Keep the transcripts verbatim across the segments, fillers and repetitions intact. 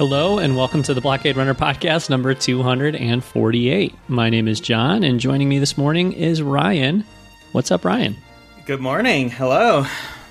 Hello and welcome to the Blockade Runner podcast number two hundred forty-eight. My name is John, and joining me this morning is Ryan. What's up, Ryan? Good morning. Hello.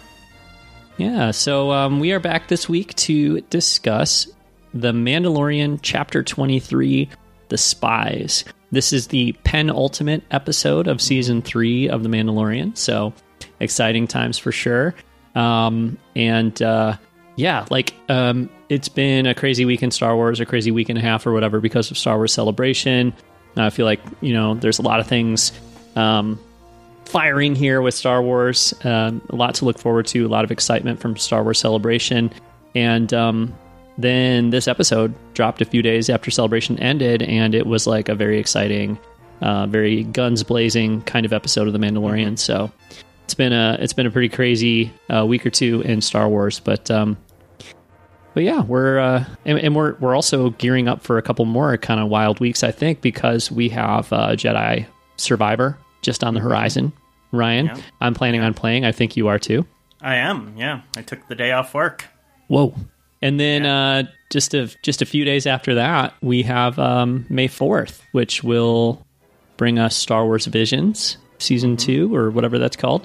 Yeah, so um, we are back this week to discuss The Mandalorian Chapter twenty-three, The Spies. This is the penultimate episode of Season three of The Mandalorian, so exciting times for sure. Um, and uh, yeah, like um, it's been a crazy week in Star Wars, a crazy week and a half or whatever because of Star Wars Celebration. Uh, I feel like, you know, there's a lot of things um, firing here with Star Wars. Uh, a lot to look forward to, a lot of excitement from Star Wars Celebration. And um, then this episode dropped a few days after Celebration ended, and it was like a very exciting, uh, very guns blazing kind of episode of The Mandalorian. So it's been a it's been a pretty crazy uh, week or two in Star Wars, but um, but yeah, we're uh, and, and we're we're also gearing up for a couple more kind of wild weeks, I think, because we have uh, Jedi Survivor just on the horizon. Ryan, yeah. I'm planning yeah. on playing. I think you are too. I am. Yeah, I took the day off work. Whoa. And then yeah. uh, just a just a few days after that, we have um, May fourth, which will bring us Star Wars Visions Season mm-hmm. two, or whatever that's called.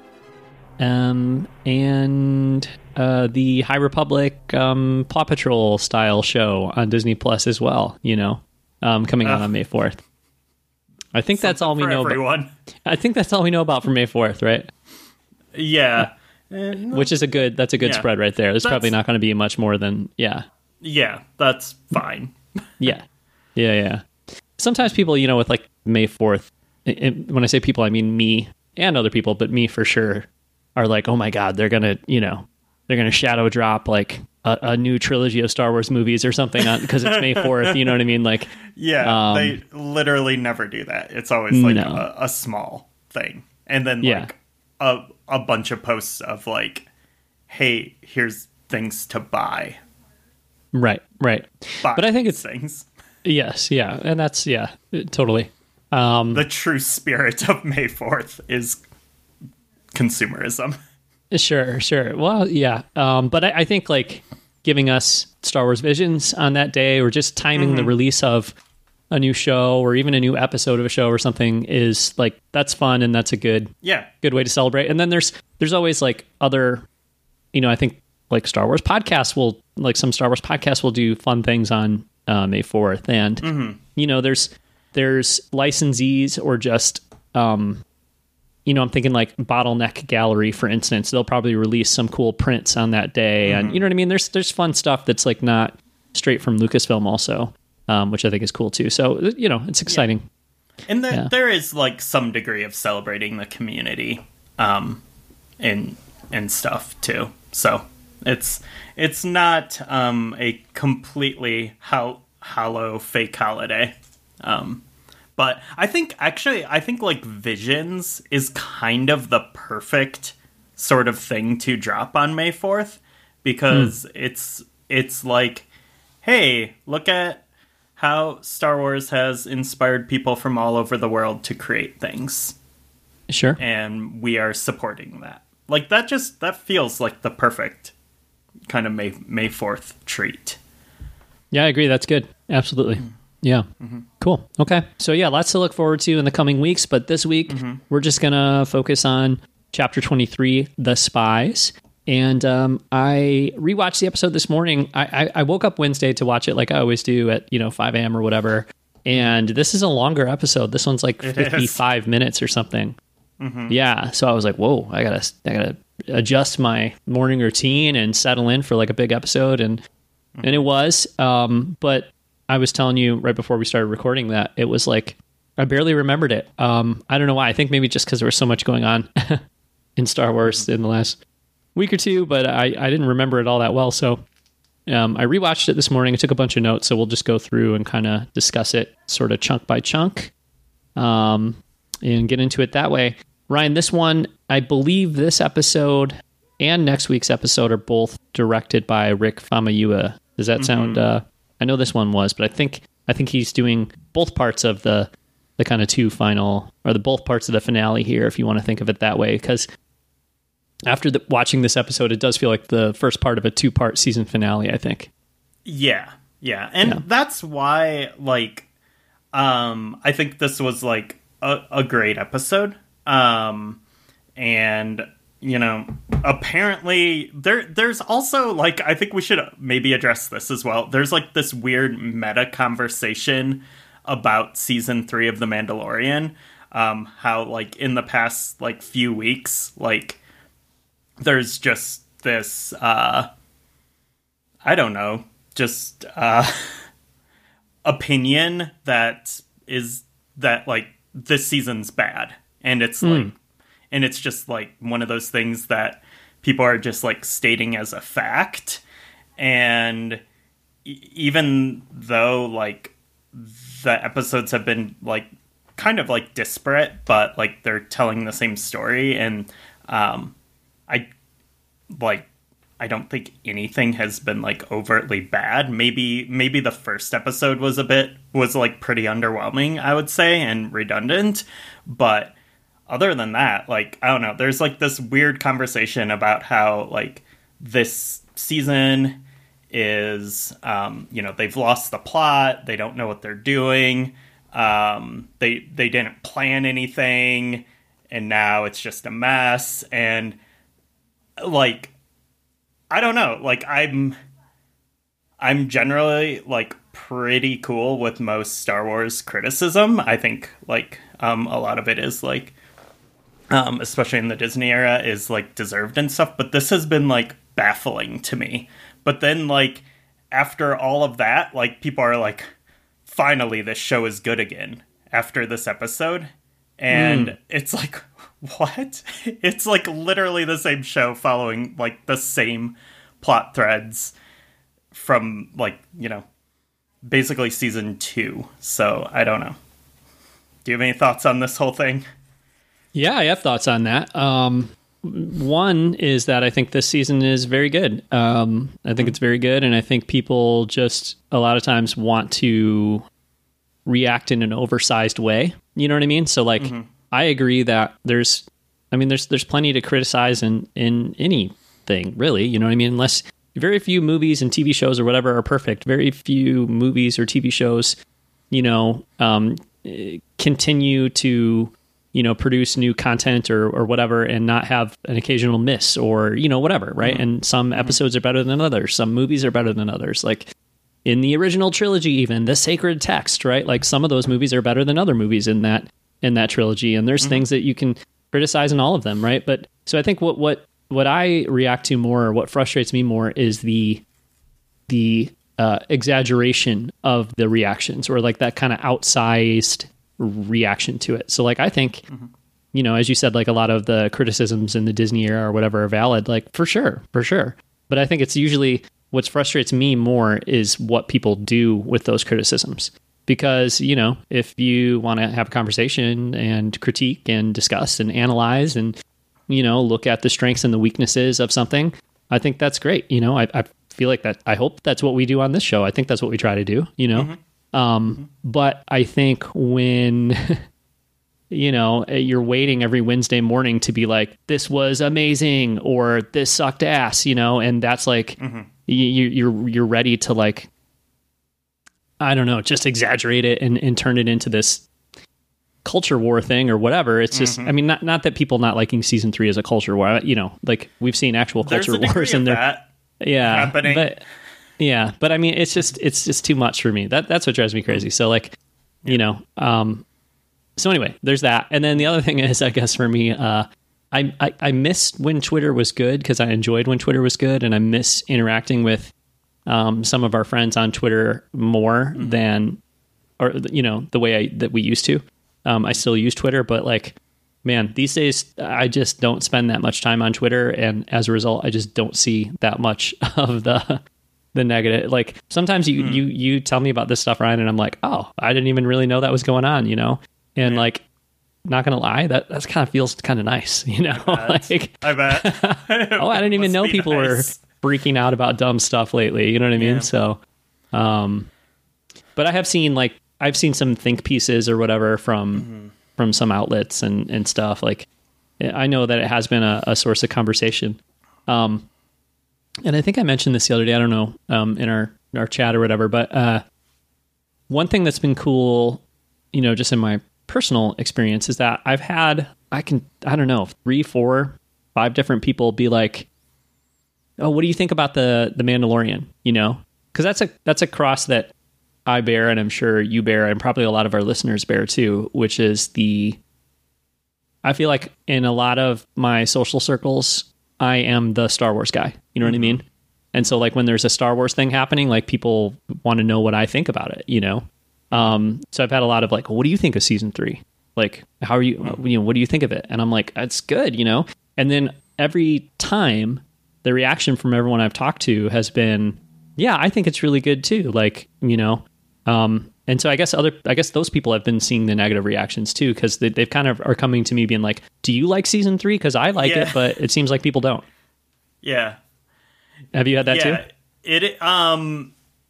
Um, and uh, the High Republic um, Paw Patrol style show on Disney Plus as well, you know, um, coming uh, out on May fourth. I think that's all we know everyone. about. I think that's all we know about for May fourth, right? Yeah. Uh, Which is a good, that's a good yeah. spread right there. There's that's, probably not going to be much more than, yeah. Yeah, that's fine. yeah. Yeah, yeah. Sometimes people, you know, with like May fourth, it, when I say people, I mean me and other people, but me for sure, are like, oh my God, they're going to, you know, they're going to shadow drop like a, a new trilogy of Star Wars movies or something because it's May fourth, you know what I mean? Like, yeah, um, they literally never do that. It's always like no. a, a small thing. And then yeah. like a, a bunch of posts of like, hey, here's things to buy. Right, right. Buy but I think it's things. Yes, yeah. And that's, yeah, totally. Um, the true spirit of May fourth is consumerism. Sure, sure. Well, yeah. Um, but I, I think like giving us Star Wars Visions on that day, or just timing mm-hmm. the release of a new show or even a new episode of a show or something is like, that's fun. And that's a good, yeah, good way to celebrate. And then there's, there's always like other, you know, I think like Star Wars podcasts will, like some Star Wars podcasts will do fun things on uh, May fourth. And, mm-hmm. you know, there's, there's licensees or just, um, you know, I'm thinking like Bottleneck Gallery, for instance, they'll probably release some cool prints on that day. Mm-hmm. And you know what I mean? There's, there's fun stuff that's like not straight from Lucasfilm also, um, which I think is cool too. So, you know, it's exciting. Yeah. And the, yeah. there is like some degree of celebrating the community, um, and, and stuff too. So it's, it's not, um, a completely ho- hollow fake holiday. Um, But I think, actually, I think, like, Visions is kind of the perfect sort of thing to drop on May fourth, because mm. it's, it's like, hey, look at how Star Wars has inspired people from all over the world to create things. Sure. And we are supporting that. Like, that just, that feels like the perfect kind of May, May fourth treat. Yeah, I agree. That's good. Absolutely. Mm. Yeah. Mm-hmm. Cool. Okay. So yeah, lots to look forward to in the coming weeks. But this week, mm-hmm. we're just going to focus on Chapter twenty-three, The Spies. And um, I rewatched the episode this morning. I, I, I woke up Wednesday to watch it like I always do at, you know, five a.m. or whatever. And this is a longer episode. This one's like it fifty-five is. minutes or something. Mm-hmm. Yeah. So I was like, whoa, I got to I gotta adjust my morning routine and settle in for like a big episode. And, mm-hmm. and it was. Um, but I was telling you right before we started recording that it was like, I barely remembered it. Um, I don't know why. I think maybe just because there was so much going on in Star Wars in the last week or two, but I, I didn't remember it all that well. So um, I rewatched it this morning. I took a bunch of notes, so we'll just go through and kind of discuss it sort of chunk by chunk um, and get into it that way. Ryan, this one, I believe this episode and next week's episode are both directed by Rick Famuyiwa. Does that mm-hmm. sound... Uh, I know this one was, but I think I think he's doing both parts of the the kind of two final, or the both parts of the finale here, if you want to think of it that way. Because after the, watching this episode, it does feel like the first part of a two-part season finale, I think. Yeah, yeah, and Yeah. that's why, like, um, I think this was like a, a great episode. Um, and you know, apparently there there's also like I think we should maybe address this as well. There's like this weird meta conversation about season three of The Mandalorian. Um, how like in the past like few weeks, like there's just this uh, I don't know. just uh, opinion that is that like this season's bad, and it's mm. like, and it's just like one of those things that people are just like stating as a fact, and e- even though like the episodes have been like kind of like disparate, but like they're telling the same story, and um, I like. I don't think anything has been like overtly bad. Maybe maybe the first episode was a bit was like pretty underwhelming, I would say, and redundant. But other than that, like I don't know, there's like this weird conversation about how like this season is um, you know, they've lost the plot, they don't know what they're doing, um, they they didn't plan anything, and now it's just a mess, and like I don't know. Like I'm, I'm generally like pretty cool with most Star Wars criticism. I think like um, a lot of it is like, um, especially in the Disney era, is like deserved and stuff. But this has been like baffling to me. But then like after all of that, like people are like, finally, this show is good again after this episode, and mm. it's like. What? It's like literally the same show following like the same plot threads from like, you know, basically season two. So I don't know. Do you have any thoughts on this whole thing? Yeah, I have thoughts on that. Um, one is that I think this season is very good. Um, I think mm-hmm. it's very good. And I think people just a lot of times want to react in an oversized way. You know what I mean? So like, mm-hmm. I agree that there's, I mean, there's there's plenty to criticize in, in anything, really. You know what I mean? Unless very few movies and T V shows or whatever are perfect. Very few movies or T V shows, you know, um, continue to, you know, produce new content or, or whatever and not have an occasional miss or, you know, whatever, right? Mm-hmm. And some episodes are better than others. Some movies are better than others. Like in the original trilogy, even the sacred text, right? Like some of those movies are better than other movies in that in that trilogy, and there's mm-hmm. things that you can criticize in all of them, right? But so I think what what what I react to more, or what frustrates me more, is the the uh, exaggeration of the reactions, or like that kind of outsized reaction to it. So like I think, mm-hmm. you know, as you said, like a lot of the criticisms in the Disney era or whatever are valid, like for sure, for sure. But I think it's usually what frustrates me more is what people do with those criticisms. Because, you know, if you want to have a conversation and critique and discuss and analyze and, you know, look at the strengths and the weaknesses of something, I think that's great. You know, I, I feel like that. I hope that's what we do on this show. I think that's what we try to do, you know. Mm-hmm. Um, mm-hmm. But I think when, you know, you're waiting every Wednesday morning to be like, this was amazing or this sucked ass, you know, and that's like, mm-hmm. you, you're you're ready to like, I don't know, just exaggerate it and, and turn it into this culture war thing or whatever. It's just, mm-hmm. I mean, not not that people not liking season three is a culture war, you know, like we've seen actual There's culture a wars in there. That yeah. happening. But yeah, but I mean, it's just, it's just too much for me. That That's what drives me crazy. So like, yeah. you know, um, so anyway, there's that. And then the other thing is, I guess for me, uh, I, I, I miss when Twitter was good because I enjoyed when Twitter was good, and I miss interacting with Um, some of our friends on Twitter more mm-hmm. than, or you know, the way I, that we used to. Um, I still use Twitter, but like, man, these days I just don't spend that much time on Twitter, and as a result, I just don't see that much of the the negative. Like sometimes you mm. you you tell me about this stuff, Ryan, and I'm like, oh, I didn't even really know that was going on, you know, and yeah. like. Not gonna lie, that that's kind of feels kind of nice, you know. I bet. like, I bet. oh, I didn't even know people nice. were freaking out about dumb stuff lately. You know what I mean? Yeah. So, um, but I have seen like I've seen some think pieces or whatever from mm-hmm. from some outlets and and stuff. Like, I know that it has been a, a source of conversation. Um, and I think I mentioned this the other day. I don't know um, in our our chat or whatever. But uh, one thing that's been cool, you know, just in my personal experience, is that I've had, I can, I don't know, three, four, five different people be like, "Oh, what do you think about the the Mandalorian?" You know, because that's a that's a cross that I bear, and I'm sure you bear, and probably a lot of our listeners bear too, which is the, I feel like in a lot of my social circles, I am the Star Wars guy. You know what mm-hmm. I mean? And so like when there's a Star Wars thing happening, like people want to know what I think about it, you know? Um, so I've had a lot of like, well, what do you think of season three? Like, how are you, mm-hmm. you know, what do you think of it? And I'm like, it's good, you know? And then every time the reaction from everyone I've talked to has been, yeah, I think it's really good too. Like, you know, um, and so I guess other, I guess those people have been seeing the negative reactions too, because they, they've kind of are coming to me being like, do you like season three? Because I like yeah. it, but it seems like people don't. Yeah. Have you had that yeah, too? It, um,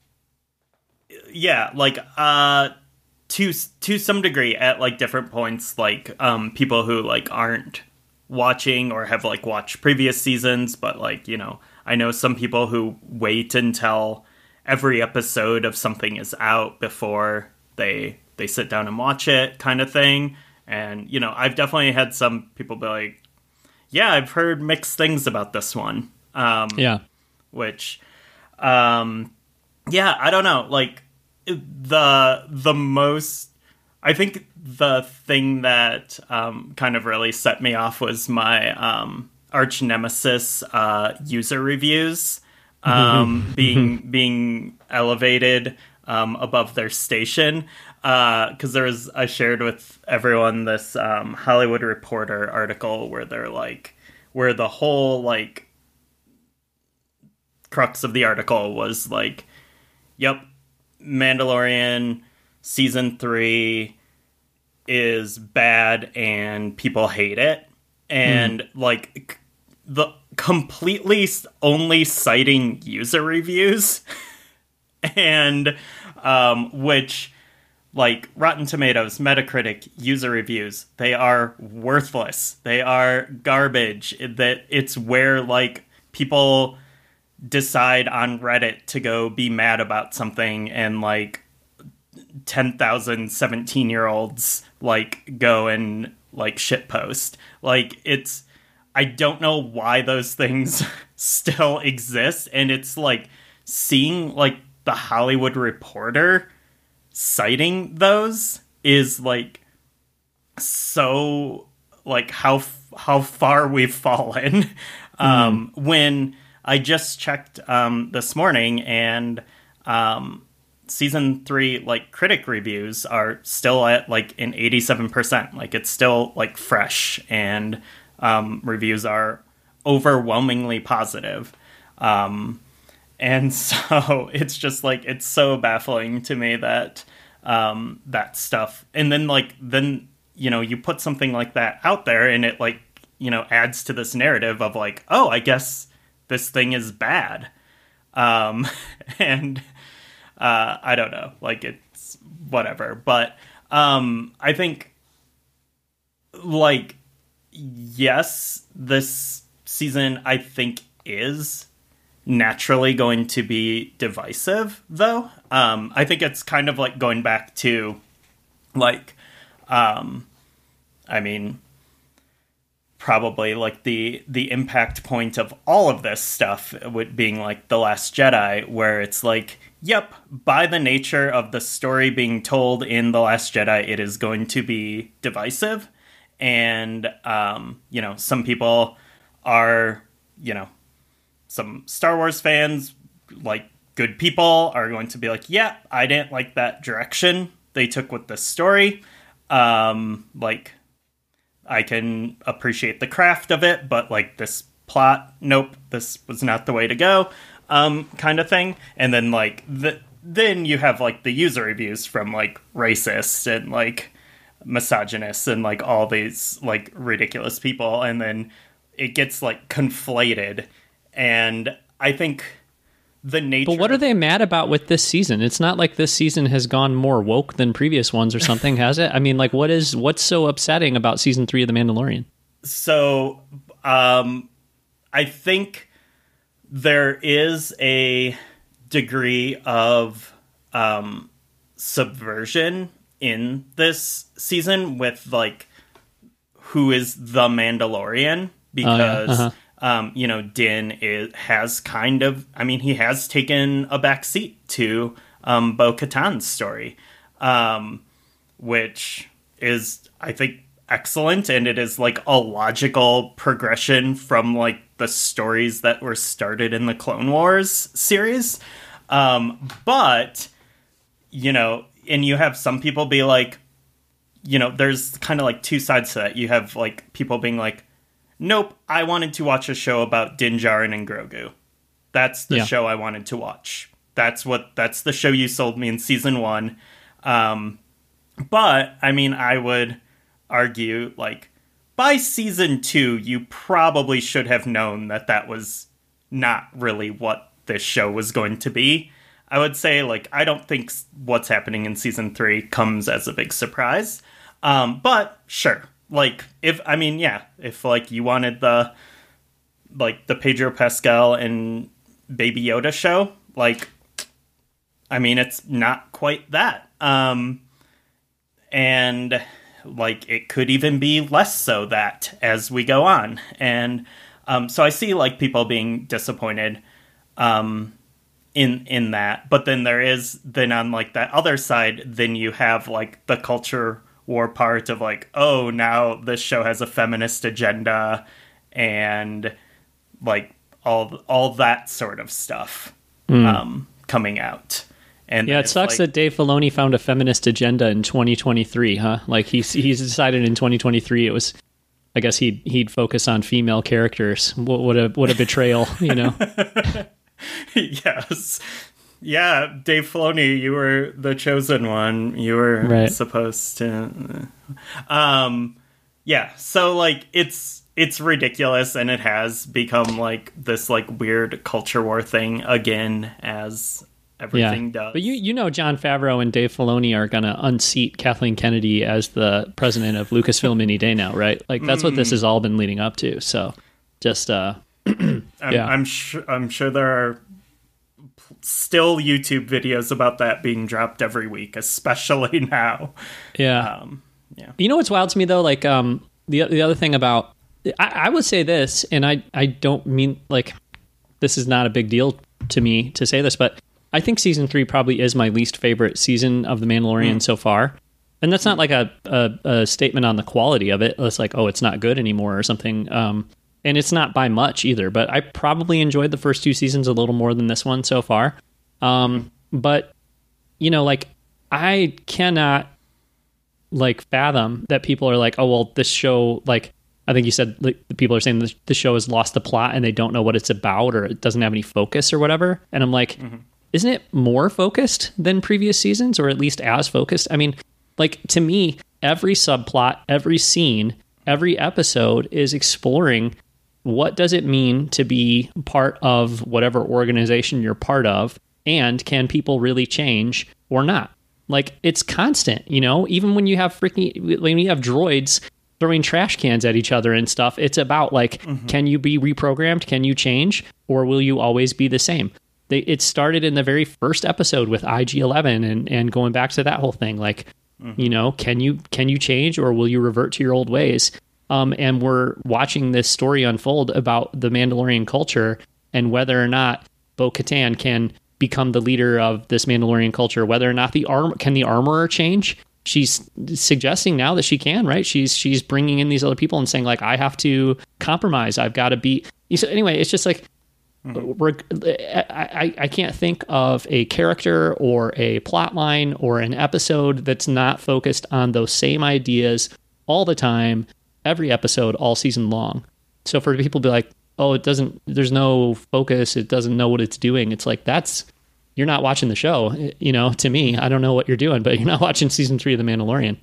yeah, like, uh, to, to some degree at like different points, like, um, people who like aren't watching or have like watched previous seasons, but like, you know, I know some people who wait until every episode of something is out before they they sit down and watch it, kind of thing. And, you know, I've definitely had some people be like, yeah, I've heard mixed things about this one. Um, yeah. Which, um, yeah, I don't know. Like, the, the most, I think the thing that um, kind of really set me off was my um, arch nemesis uh, user reviews. Um, being being elevated um, above their station, because uh, there was I shared with everyone this um, Hollywood Reporter article where they're like, where the whole like crux of the article was like, yep, Mandalorian season three is bad and people hate it, and mm. like the completely only citing user reviews and um which like Rotten Tomatoes, Metacritic user reviews, they are worthless, they are garbage, that it's where like people decide on Reddit to go be mad about something, and like ten thousand seventeen year olds like go and like shitpost. Like, it's, I don't know why those things still exist, and it's like seeing like the Hollywood Reporter citing those is like so like how how far we've fallen. Mm. Um, when I just checked um, this morning, and um, season three like critic reviews are still at like an eighty-seven percent. Like, it's still like fresh, and Um, reviews are overwhelmingly positive. Um, and so it's just like, it's so baffling to me that, um, that stuff. And then like, then, you know, you put something like that out there, and it like, you know, adds to this narrative of like, oh, I guess this thing is bad. Um, and, uh, I don't know, like, it's whatever. But, um, I think like, yes, this season, I think, is naturally going to be divisive, though. Um, I think it's kind of like going back to, like, um, I mean, probably like the the impact point of all of this stuff would being like The Last Jedi, where it's like, yep, by the nature of the story being told in The Last Jedi, it is going to be divisive. And, um, you know, some people are, you know, some Star Wars fans, like good people, are going to be like, yeah, I didn't like that direction they took with this story. Um, like, I can appreciate the craft of it, but like this plot, nope, this was not the way to go, um, kind of thing. And then like, the, then you have like the user reviews from like racists and like misogynists and like all these like ridiculous people, and then it gets like conflated. And I think the nature But what are they mad about with this season? It's not like this season has gone more woke than previous ones or something, has it? I mean, like, what is what's so upsetting about season three of The Mandalorian? So um I think there is a degree of um, subversion in this season with, like, who is the Mandalorian, because, oh, yeah. uh-huh. um, you know, Din is, has kind of, I mean, he has taken a back seat to um, Bo-Katan's story, um, which is, I think, excellent, and it is, like, a logical progression from, like, the stories that were started in the Clone Wars series. Um, but, you know, and you have some people be like, you know, there's kind of like two sides to that. You have like people being like, nope, I wanted to watch a show about Din Djarin and Grogu. That's the yeah. show I wanted to watch. That's what, that's the show you sold me in season one. Um, but I mean, I would argue like by season two, you probably should have known that that was not really what this show was going to be. I would say, like, I don't think what's happening in season three comes as a big surprise. Um, but sure, like, if, I mean, yeah, if, like, you wanted the, like, the Pedro Pascal and Baby Yoda show, like, I mean, it's not quite that. Um, and, like, it could even be less so that as we go on. And um, so I see, like, people being disappointed um, in in that. But then there is, then on, like, that other side, then you have, like, the culture war part of, like, oh, now this show has a feminist agenda and, like, all all that sort of stuff mm. um, coming out. And yeah, it sucks like, that Dave Filoni found a feminist agenda in twenty twenty-three, huh? Like he's he's decided in twenty twenty-three it was, I guess he'd he'd focus on female characters. What, what a what a betrayal, you know? Yes, yeah, Dave Filoni, you were the chosen one. You were right. supposed to. Um, yeah, so like it's it's ridiculous, and it has become like this like weird culture war thing again as. Everything yeah. does. But you you know Jon Favreau and Dave Filoni are going to unseat Kathleen Kennedy as the president of Lucasfilm any day now, right? Like that's mm. what this has all been leading up to. So just uh I'm, yeah. I'm sure I'm sure there are still YouTube videos about that being dropped every week, especially now. Yeah. Um, yeah. You know what's wild to me though, like um the the other thing about I, I would say this, and I I don't mean like this is not a big deal to me to say this, but I think season three probably is my least favorite season of The Mandalorian mm. so far. And that's not like a, a, a statement on the quality of it. It's like, oh, it's not good anymore or something. Um, and it's not by much either, but I probably enjoyed the first two seasons a little more than this one so far. Um, but, you know, like I cannot like fathom that people are like, oh, well, this show, like, I think you said like, the people are saying the, the show has lost the plot and they don't know what it's about or it doesn't have any focus or whatever. And I'm like, mm-hmm. isn't it more focused than previous seasons, or at least as focused? I mean, like, to me, every subplot, every scene, every episode is exploring what does it mean to be part of whatever organization you're part of, and can people really change or not? Like, it's constant, you know? Even when you have freaking, when you have droids throwing trash cans at each other and stuff, it's about, like, mm-hmm. can you be reprogrammed? Can you change? Or will you always be the same? They, it started in the very first episode with I G eleven and, and going back to that whole thing. Like, mm-hmm. you know, can you can you change or will you revert to your old ways? Um, and we're watching this story unfold about the Mandalorian culture and whether or not Bo-Katan can become the leader of this Mandalorian culture, whether or not the arm can the armorer change. She's suggesting now that she can, right? She's she's bringing in these other people and saying, like, I have to compromise. I've got to be... So anyway, it's just like, I, I can't think of a character or a plot line or an episode that's not focused on those same ideas all the time, every episode, all season long. So for people to be like, oh, it doesn't, there's no focus, it doesn't know what it's doing. It's like, that's, you're not watching the show. You know, to me, I don't know what you're doing, but you're not watching season three of The Mandalorian.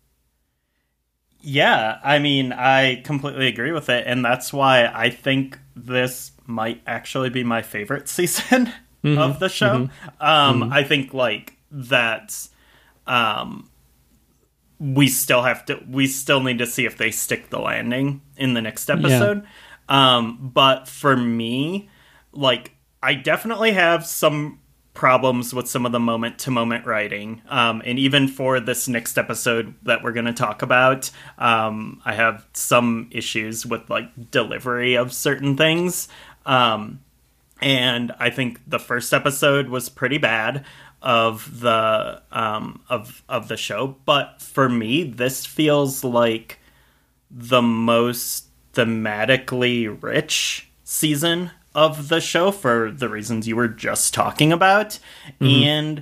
Yeah, I mean, I completely agree with it. And that's why I think this might actually be my favorite season mm-hmm. of the show. Mm-hmm. Um, mm-hmm. I think like that um, we still have to, we still need to see if they stick the landing in the next episode. Yeah. Um, but for me, like, I definitely have some problems with some of the moment-to-moment writing. Um, and even for this next episode that we're going to talk about, um, I have some issues with, like, delivery of certain things. Um, and I think the first episode was pretty bad of the um, of of the show. But for me, this feels like the most thematically rich season of the show for the reasons you were just talking about. Mm-hmm. And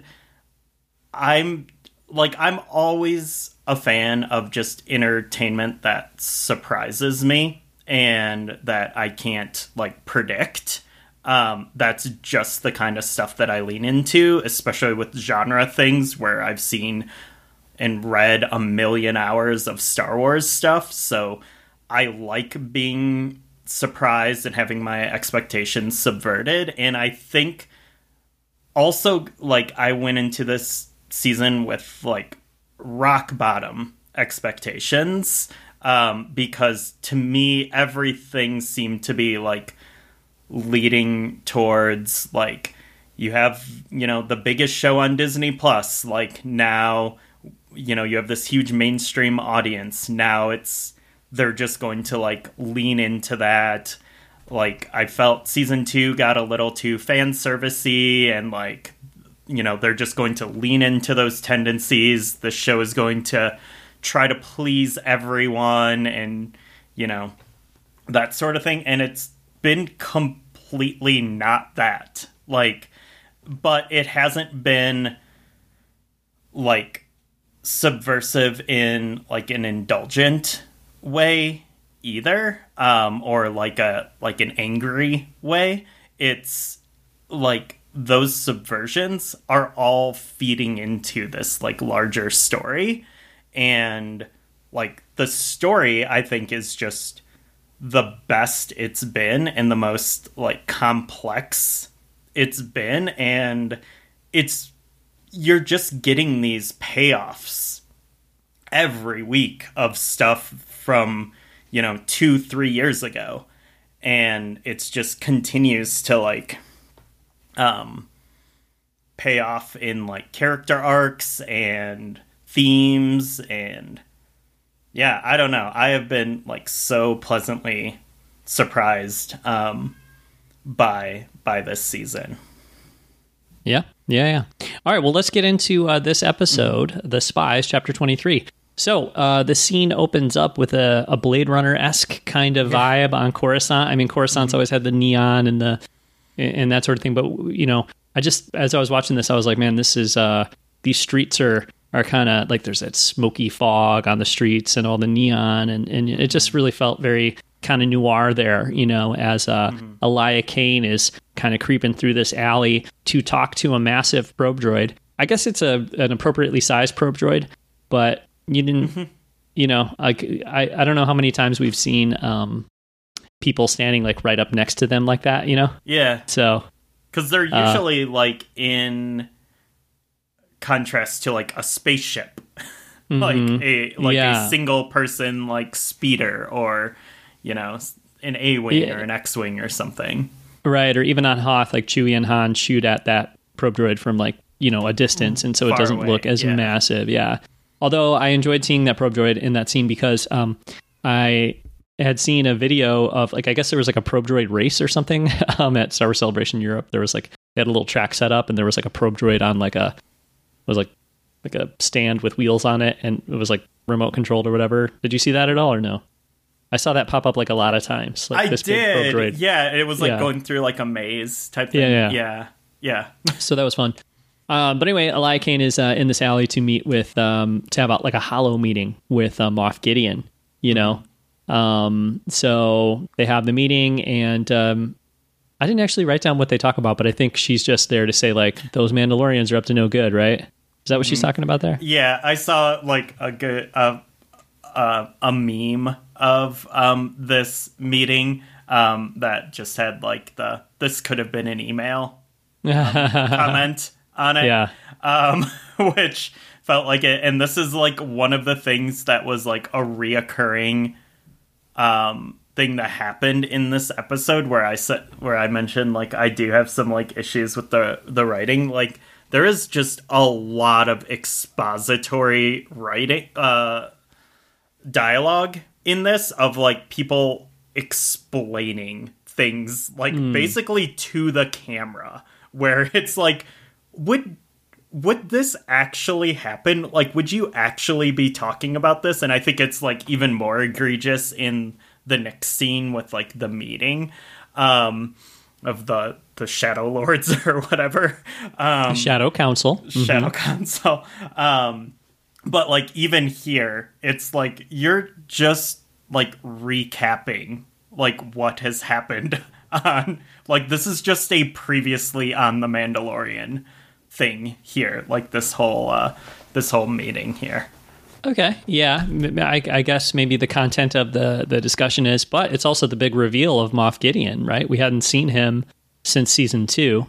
I'm like, I'm always a fan of just entertainment that surprises me and that I can't like predict. Um, that's just the kind of stuff that I lean into, especially with genre things where I've seen and read a million hours of Star Wars stuff. So I like being surprised and having my expectations subverted. And I think also, like, I went into this season with like rock bottom expectations, um, because to me everything seemed to be like leading towards, like, you have, you know, the biggest show on Disney Plus, like, now, you know, you have this huge mainstream audience. Now it's they're just going to, like, lean into that. Like, I felt season two got a little too fan servicey, and, like, you know, they're just going to lean into those tendencies. The show is going to try to please everyone and, you know, that sort of thing. And it's been completely not that. Like, but it hasn't been, like, subversive in, like, an indulgent way either, um or like a like an angry way. It's like those subversions are all feeding into this like larger story, and like the story I think is just the best it's been and the most like complex it's been, and it's you're just getting these payoffs every week of stuff from, you know, two, three years ago. And it's just continues to, like, um, pay off in, like, character arcs and themes. And, yeah, I don't know. I have been, like, so pleasantly surprised um, by by this season. Yeah, yeah, yeah. All right, well, let's get into uh, this episode, mm-hmm. The Spies, Chapter twenty-three. So, uh, the scene opens up with a, a Blade Runner-esque kind of yeah. vibe on Coruscant. I mean, Coruscant's mm-hmm. always had the neon and the and that sort of thing, but, you know, I just, as I was watching this, I was like, man, this is, uh, these streets are, are kind of, like, there's that smoky fog on the streets and all the neon, and, and it just really felt very kind of noir there, you know, as uh, mm-hmm. Elia Kane is kind of creeping through this alley to talk to a massive probe droid. I guess it's a an appropriately sized probe droid, but you didn't, mm-hmm. you know, like I, I don't know how many times we've seen um, people standing like right up next to them like that, you know? Yeah. So, because they're usually uh, like in contrast to like a spaceship, mm-hmm. like a like yeah. a single person like speeder, or you know, an A-wing yeah. or an X-wing or something. Right, or even on Hoth, like Chewie and Han shoot at that probe droid from like, you know, a distance, and so Far it doesn't away. look as yeah. massive. Yeah. Although I enjoyed seeing that probe droid in that scene because um, I had seen a video of, like, I guess there was like a probe droid race or something um, at Star Wars Celebration Europe. There was like, they had a little track set up, and there was like a probe droid on like a, it was like, like a stand with wheels on it, and it was like remote controlled or whatever. Did you see that at all or no? I saw that pop up like a lot of times. Like I this did. Big probe droid. Yeah, it was like yeah. going through like a maze type thing. Yeah, yeah. Yeah. yeah. So that was fun. Uh, but anyway, Elia Kane is uh, in this alley to meet with, um, to have a, like a hollow meeting with uh, Moff Gideon, you know? Um, so they have the meeting, and um, I didn't actually write down what they talk about, but I think she's just there to say, like, those Mandalorians are up to no good, right? Is that what she's talking about there? Yeah, I saw like a good, uh, uh, a meme of um, this meeting um, that just had like the, this could have been an email um, comment on it, yeah. um, which felt like it. And this is like one of the things that was like a reoccurring um, thing that happened in this episode where I said where I mentioned like I do have some like issues with the the writing. Like there is just a lot of expository writing uh dialogue in this of like people explaining things like mm. basically to the camera, where it's like would would this actually happen? Like would you actually be talking about this? And I think it's like even more egregious in the next scene with like the meeting um of the the Shadow Lords or whatever, um Shadow Council Shadow mm-hmm. Council um but like even here it's like you're just like recapping like what has happened on like this is just a previously on The Mandalorian thing here, like this whole uh this whole meeting here. Okay, yeah, I, I guess maybe the content of the, the discussion is, but it's also the big reveal of Moff Gideon, right? We hadn't seen him since season two,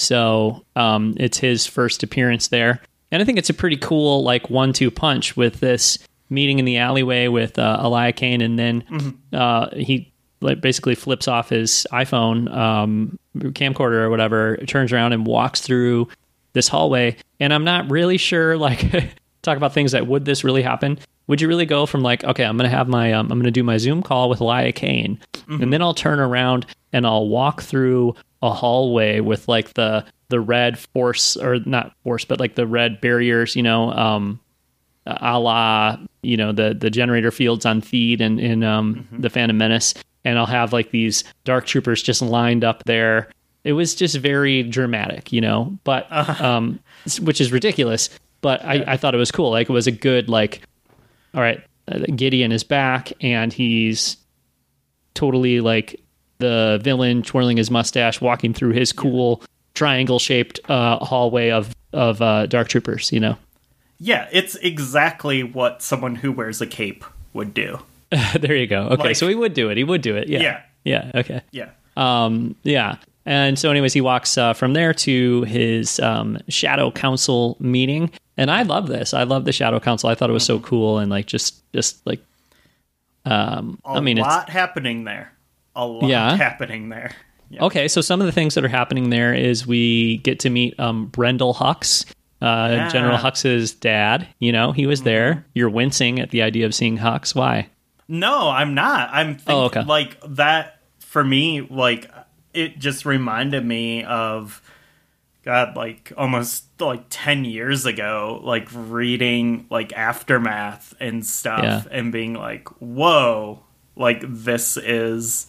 so um, it's his first appearance there. And I think it's a pretty cool, like, one two punch with this meeting in the alleyway with uh, Elia Kane, and then mm-hmm. uh, he like basically flips off his iPhone um, camcorder or whatever, turns around and walks through this hallway. And I'm not really sure, like... talk about things that would this really happen? Would you really go from like, okay, I'm going to have my, um, I'm going to do my Zoom call with Elia Kane, mm-hmm. and then I'll turn around and I'll walk through a hallway with like the, the red force or not force, but like the red barriers, you know, um, a la, you know, the, the generator fields on Theed and in um, mm-hmm. the Phantom Menace. And I'll have like these dark troopers just lined up there. It was just very dramatic, you know, but, uh-huh. um, which is ridiculous. But I, I thought it was cool. Like, it was a good, like, all right, Gideon is back, and he's totally, like, the villain twirling his mustache, walking through his cool triangle-shaped uh, hallway of, of uh, Dark Troopers, you know? Yeah, it's exactly what someone who wears a cape would do. There you go. Okay, like, so he would do it. He would do it. Yeah. Yeah. Yeah, okay. Yeah. Um, yeah. And so anyways, he walks uh, from there to his um, Shadow Council meeting. And I love this. I love the Shadow Council. I thought it was so cool and like just just like um a I mean lot it's, happening there. A lot yeah. happening there. Yeah. Okay, so some of the things that are happening there is we get to meet um Brendol Hux, uh yeah. General Hux's dad. You know, he was mm-hmm. there. You're wincing at the idea of seeing Hux. Why? No, I'm not. I'm thinking oh, okay. like that for me, like it just reminded me of God, like almost like ten years ago, like reading like Aftermath and stuff yeah. and being like, whoa, like this is,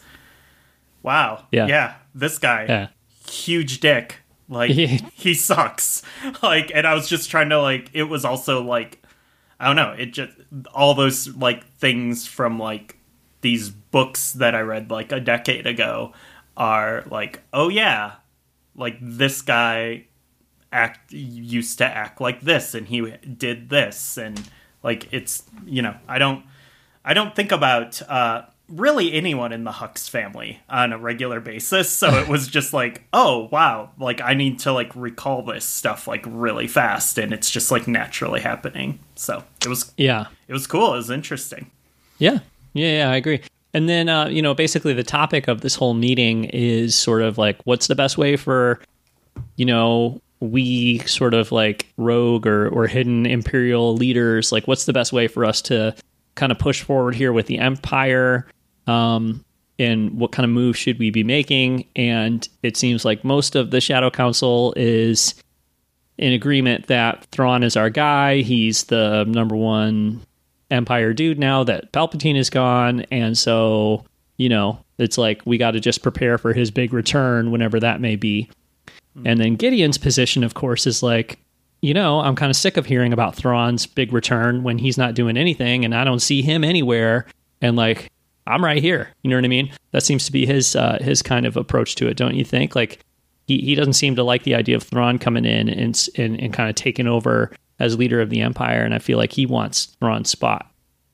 wow. Yeah. Yeah. This guy, yeah. huge dick. Like he sucks. Like, and I was just trying to like, it was also like, I don't know. It just, all those like things from like these books that I read like a decade ago are like, oh yeah. Like this guy act used to act like this and he did this and like it's you know I don't I don't think about uh really anyone in the Hux family on a regular basis, so it was just like, oh wow, like I need to like recall this stuff like really fast, and it's just like naturally happening. So it was yeah it was cool. It was interesting. Yeah yeah yeah I agree. And then, uh, you know, basically the topic of this whole meeting is sort of like, what's the best way for, you know, we sort of like rogue or, or hidden Imperial leaders, like what's the best way for us to kind of push forward here with the Empire? Um, and what kind of moves should we be making? And it seems like most of the Shadow Council is in agreement that Thrawn is our guy. He's the number one Empire dude now that Palpatine is gone, and so you know it's like we got to just prepare for his big return whenever that may be. Mm-hmm. And then Gideon's position, of course, is like, you know, I'm kind of sick of hearing about Thrawn's big return when he's not doing anything, and I don't see him anywhere. And like, I'm right here. You know what I mean? That seems to be his uh, his kind of approach to it, don't you think? Like, he he doesn't seem to like the idea of Thrawn coming in and and, and kind of taking over as leader of the Empire, and I feel like he wants Thrawn's spot.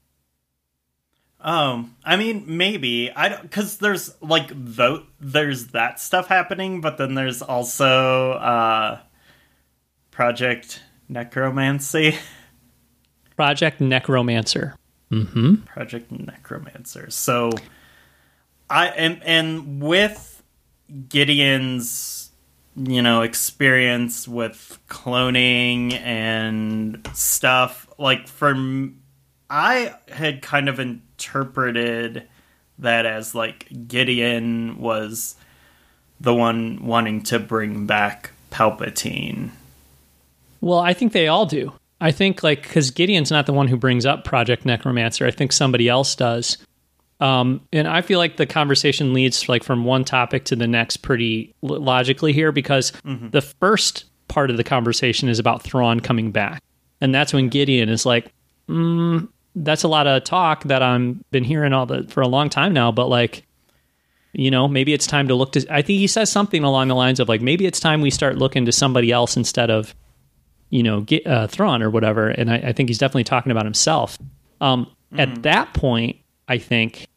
Um, I mean, maybe I don't, because there's like though there's that stuff happening, but then there's also uh, Project Necromancy. Project Necromancer. Mm-hmm. Project Necromancer. So I and and with Gideon's, you know, experience with cloning and stuff, like for m- I had kind of interpreted that as like Gideon was the one wanting to bring back Palpatine. Well, I think they all do. I think, like, because Gideon's not the one who brings up Project Necromancer. I think somebody else does. Um, and I feel like the conversation leads, like, from one topic to the next pretty l- logically here, because mm-hmm. the first part of the conversation is about Thrawn coming back. And that's when Gideon is like, mm, that's a lot of talk that I'm been hearing all the for a long time now, but, like, you know, maybe it's time to look to... I think he says something along the lines of, like, maybe it's time we start looking to somebody else instead of, you know, get, uh, Thrawn or whatever. And I, I think he's definitely talking about himself. Um, mm. At that point, I think,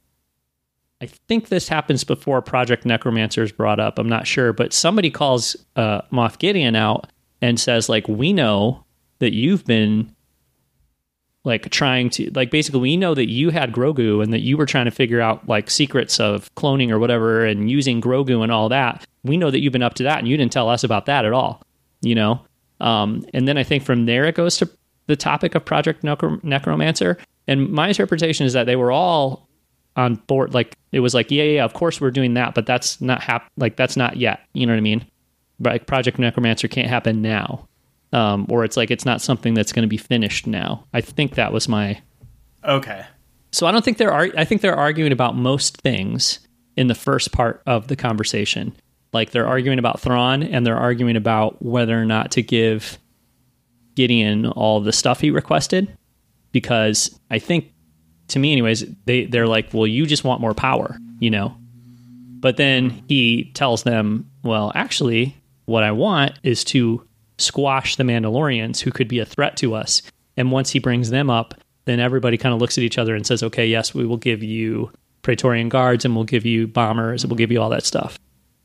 I think this happens before Project Necromancer is brought up. I'm not sure, but somebody calls uh, Moff Gideon out and says, like, we know that you've been, like, trying to, like, basically, we know that you had Grogu and that you were trying to figure out, like, secrets of cloning or whatever and using Grogu and all that. We know that you've been up to that, and you didn't tell us about that at all, you know? Um, and then I think from there it goes to the topic of Project Necro- Necromancer. And my interpretation is that they were all on board. Like, it was like, yeah, yeah, of course we're doing that, but that's not hap- like, that's not yet. You know what I mean? But like, Project Necromancer can't happen now. Um, or it's like, it's not something that's going to be finished now. I think that was my... Okay. So I don't think they're, ar- I think they're arguing about most things in the first part of the conversation. Like, they're arguing about Thrawn, and they're arguing about whether or not to give Gideon all the stuff he requested. Because I think, to me anyways, they, they're like, well, you just want more power, you know? But then he tells them, well, actually, what I want is to squash the Mandalorians who could be a threat to us. And once he brings them up, then everybody kind of looks at each other and says, okay, yes, we will give you Praetorian Guards, and we'll give you bombers, and we'll give you all that stuff.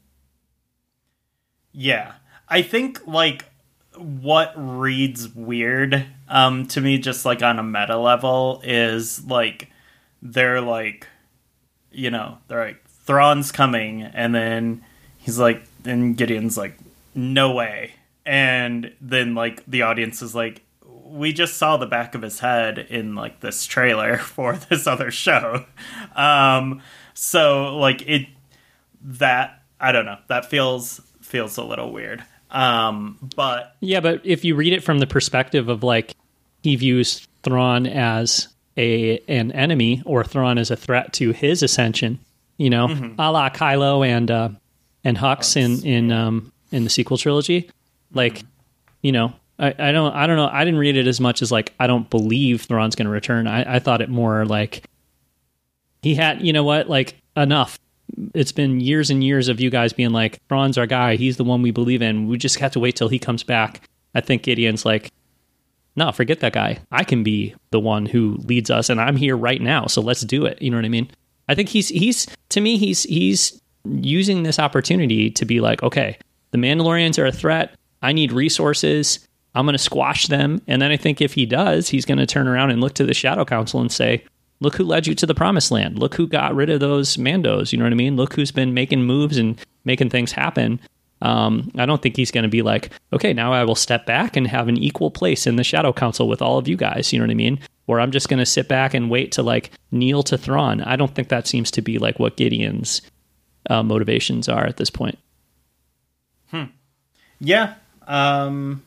Yeah. I think, like, what reads weird um, to me, just, like, on a meta level, is, like, they're, like, you know, they're like, Thrawn's coming, and then he's like, and Gideon's like, no way. And then, like, the audience is like, we just saw the back of his head in, like, this trailer for this other show. Um, so, like, it, that, I don't know, that feels... feels a little weird. Um, but yeah, but if you read it from the perspective of, like, he views Thrawn as a an enemy, or Thrawn as a threat to his ascension, you know, mm-hmm. a la Kylo and uh, and Hux, Hux in in um, in the sequel trilogy. Like, mm-hmm. you know, I, I don't I don't know. I didn't read it as much as, like, I don't believe Thrawn's going to return. I, I thought it more like he had, you know what, like, enough. It's been years and years of you guys being like, Thrawn's our guy. He's the one we believe in. We just have to wait till he comes back. I think Gideon's like, no, forget that guy. I can be the one who leads us, and I'm here right now. So let's do it. You know what I mean? I think he's, he's, to me, he's, he's using this opportunity to be like, okay, the Mandalorians are a threat. I need resources. I'm going to squash them. And then I think if he does, he's going to turn around and look to the Shadow Council and say, look who led you to the promised land. Look who got rid of those Mandos. You know what I mean? Look who's been making moves and making things happen. Um, I don't think he's going to be like, okay, now I will step back and have an equal place in the Shadow Council with all of you guys. You know what I mean? Or I'm just going to sit back and wait to, like, kneel to Thrawn. I don't think that seems to be, like, what Gideon's uh, motivations are at this point. Hmm. Yeah. Um,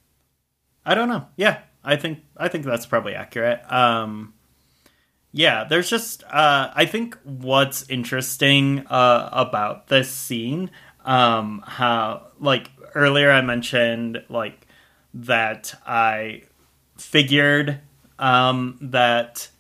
I don't know. Yeah. I think, I think that's probably accurate. Um, Yeah, there's just, uh, I think what's interesting uh, about this scene, um, how, like, earlier I mentioned, like, that I figured um, that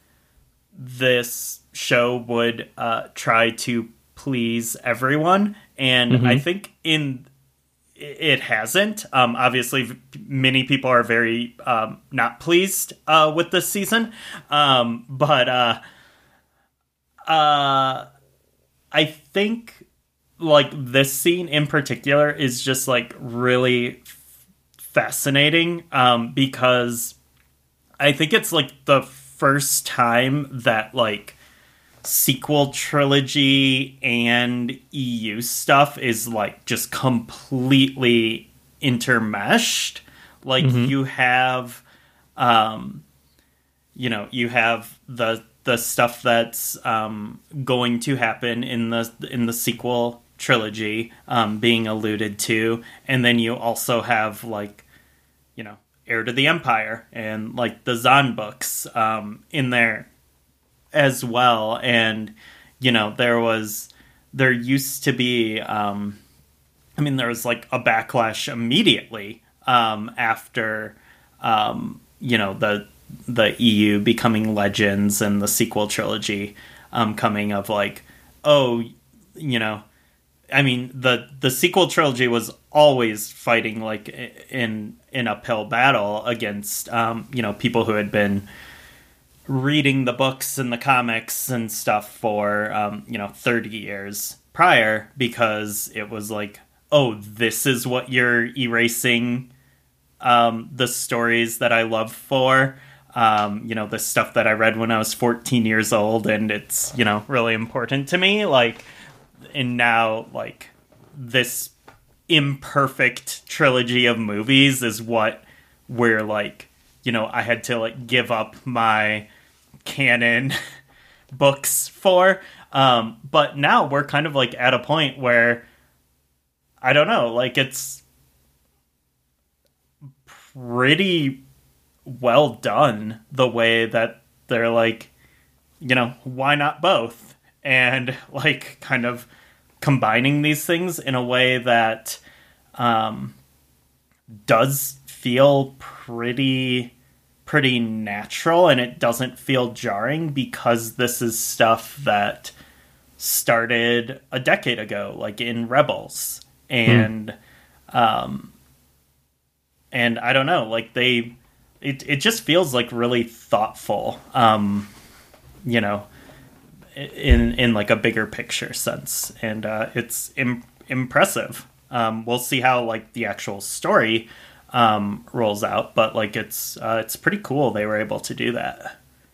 this show would uh, try to please everyone, and mm-hmm. I think in it hasn't. Um, obviously, many people are very um, not pleased uh, with this season. Um, but uh, uh, I think, like, this scene in particular is just, like, really f- fascinating um, because I think it's, like, the first time that, like, sequel trilogy and E U stuff is like just completely intermeshed. Like mm-hmm. you have, um, you know, you have the the stuff that's um, going to happen in the in the sequel trilogy um, being alluded to, and then you also have like, you know, Heir to the Empire and like the Zahn books um, in there as well. And you know, there was there used to be um, I mean there was like a backlash immediately um, after um, you know the the E U becoming Legends and the sequel trilogy um, coming of like, oh, you know, I mean the the sequel trilogy was always fighting like in in uphill battle against um, you know, people who had been reading the books and the comics and stuff for um, you know, thirty years prior, because it was like, oh, this is what you're erasing um, the stories that I love for. Um, you know, the stuff that I read when I was fourteen years old, and it's, you know, really important to me. Like, and now, like, this imperfect trilogy of movies is what we're like, you know, I had to like give up my canon books for. Um, but now we're kind of like at a point where, I don't know, like it's pretty well done the way that they're like, you know, why not both? And like kind of combining these things in a way that um, does feel pretty pretty natural, and it doesn't feel jarring, because this is stuff that started a decade ago, like in Rebels. And mm. um, and I don't know, like they It it just feels like really thoughtful, um, you know, in in like a bigger picture sense, and uh, it's im- impressive. Um, we'll see how like the actual story um, rolls out, but like it's uh, it's pretty cool they were able to do that.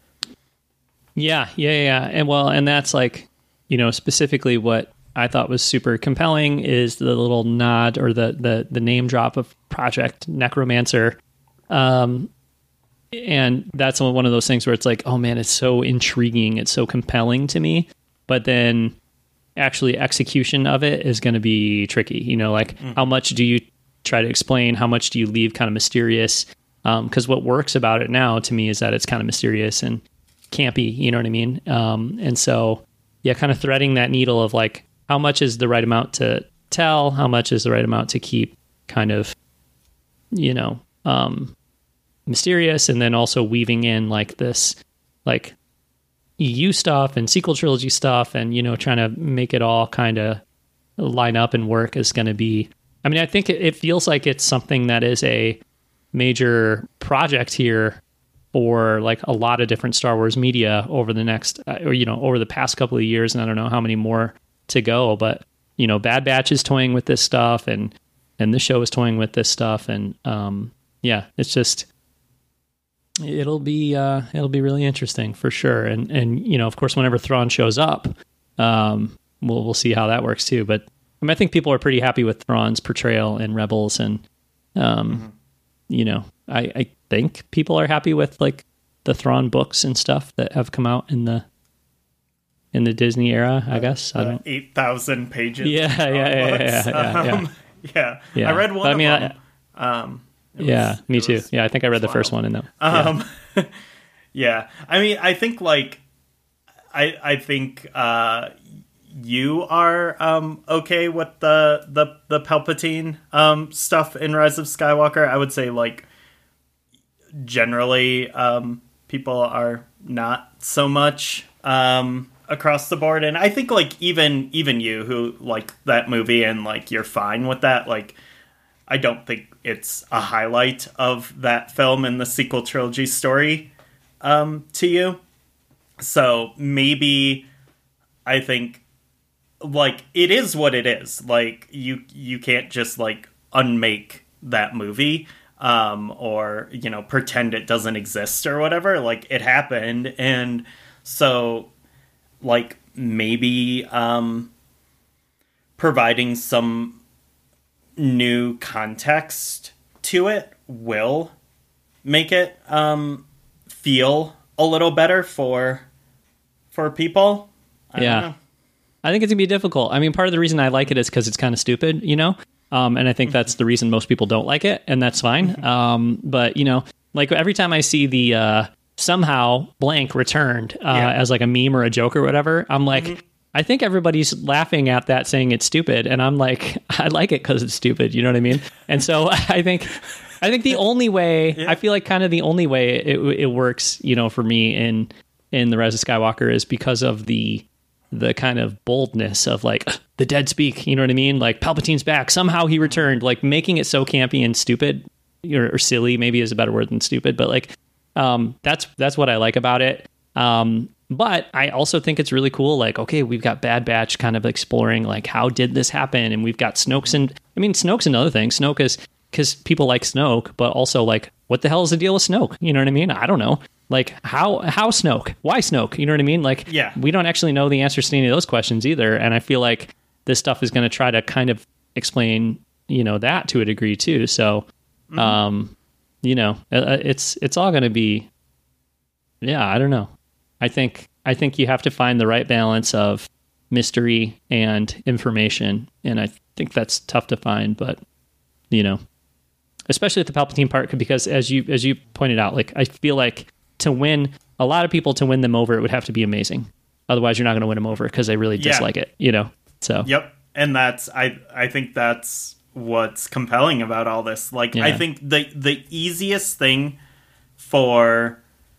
Yeah, yeah, yeah, and well, and that's like, you know, specifically what I thought was super compelling is the little nod or the the the name drop of Project Necromancer. Um, and that's one of those things where it's like, oh man, it's so intriguing. It's so compelling to me. But then actually execution of it is going to be tricky. You know, like mm. how much do you try to explain? How much do you leave kind of mysterious? Um, 'cause what works about it now to me is that it's kind of mysterious and campy, you know what I mean? Um, and so, yeah, kind of threading that needle of like, how much is the right amount to tell? How much is the right amount to keep kind of, you know, um, mysterious, and then also weaving in like this like E U stuff and sequel trilogy stuff, and, you know, trying to make it all kind of line up and work is going to be, I mean, I think it, it feels like it's something that is a major project here for like a lot of different Star Wars media over the next, uh, or, you know, over the past couple of years. And I don't know how many more to go, but, you know, Bad Batch is toying with this stuff, and, and the show is toying with this stuff. And, um, yeah, it's just, it'll be, uh, it'll be really interesting for sure. And, and, you know, of course, whenever Thrawn shows up, um, we'll, we'll see how that works too. But I mean, I think people are pretty happy with Thrawn's portrayal in Rebels, and, um, mm-hmm. you know, I, I think people are happy with like the Thrawn books and stuff that have come out in the, in the Disney era, I guess. Uh, I don't eight thousand pages. Yeah, yeah, yeah, yeah, yeah, yeah, um, yeah. yeah. I read one but, I of mean, them. I, um, was, yeah, me too. Was, yeah, I think I read the first one in them. Um, yeah. yeah. I mean, I think like, I I think uh, you are um, okay with the the the Palpatine um, stuff in Rise of Skywalker. I would say like generally um, people are not so much um, across the board, and I think like even even you who like that movie and like you're fine with that, like. I don't think it's a highlight of that film and the sequel trilogy story um, to you. So maybe I think like it is what it is. Like you you can't just like unmake that movie um, or, you know, pretend it doesn't exist or whatever. Like it happened. And so like maybe um, providing some new context to it will make it um, feel a little better for for people. I yeah. don't know. I think it's going to be difficult. I mean, part of the reason I like it is because it's kind of stupid, you know? Um, and I think that's the reason most people don't like it, and that's fine. Um, but, you know, like every time I see the uh, somehow blank returned uh, Yeah. as like a meme or a joke or whatever, I'm like, mm-hmm. I think everybody's laughing at that saying it's stupid. And I'm like, I like it because it's stupid. You know what I mean? And so I think... I think the only way, yeah. I feel like kind of the only way it, it works, you know, for me in in The Rise of Skywalker is because of the the kind of boldness of like the dead speak, you know what I mean? Like Palpatine's back, somehow he returned, like making it so campy and stupid or, or silly maybe is a better word than stupid, but like um, that's that's what I like about it. Um, but I also think it's really cool. Like, okay, we've got Bad Batch kind of exploring like how did this happen, and we've got Snoke's and I mean Snoke's another thing. Snoke is because people like Snoke, but also like, what the hell is the deal with Snoke? You know what I mean? I don't know. Like, how how Snoke? Why Snoke? You know what I mean? Like, yeah. we don't actually know the answers to any of those questions either. And I feel like this stuff is going to try to kind of explain, you know, that to a degree too. So, mm-hmm. um, you know, it's it's all going to be, yeah, I don't know. I think I think you have to find the right balance of mystery and information, and I think that's tough to find. But you know. Especially at the Palpatine part, because as you as you pointed out, like I feel like to win a lot of people to win them over, it would have to be amazing. Otherwise, you're not going to win them over because they really yeah. dislike it, you know. So yep, and that's I I think that's what's compelling about all this. Like yeah. I think the the easiest thing for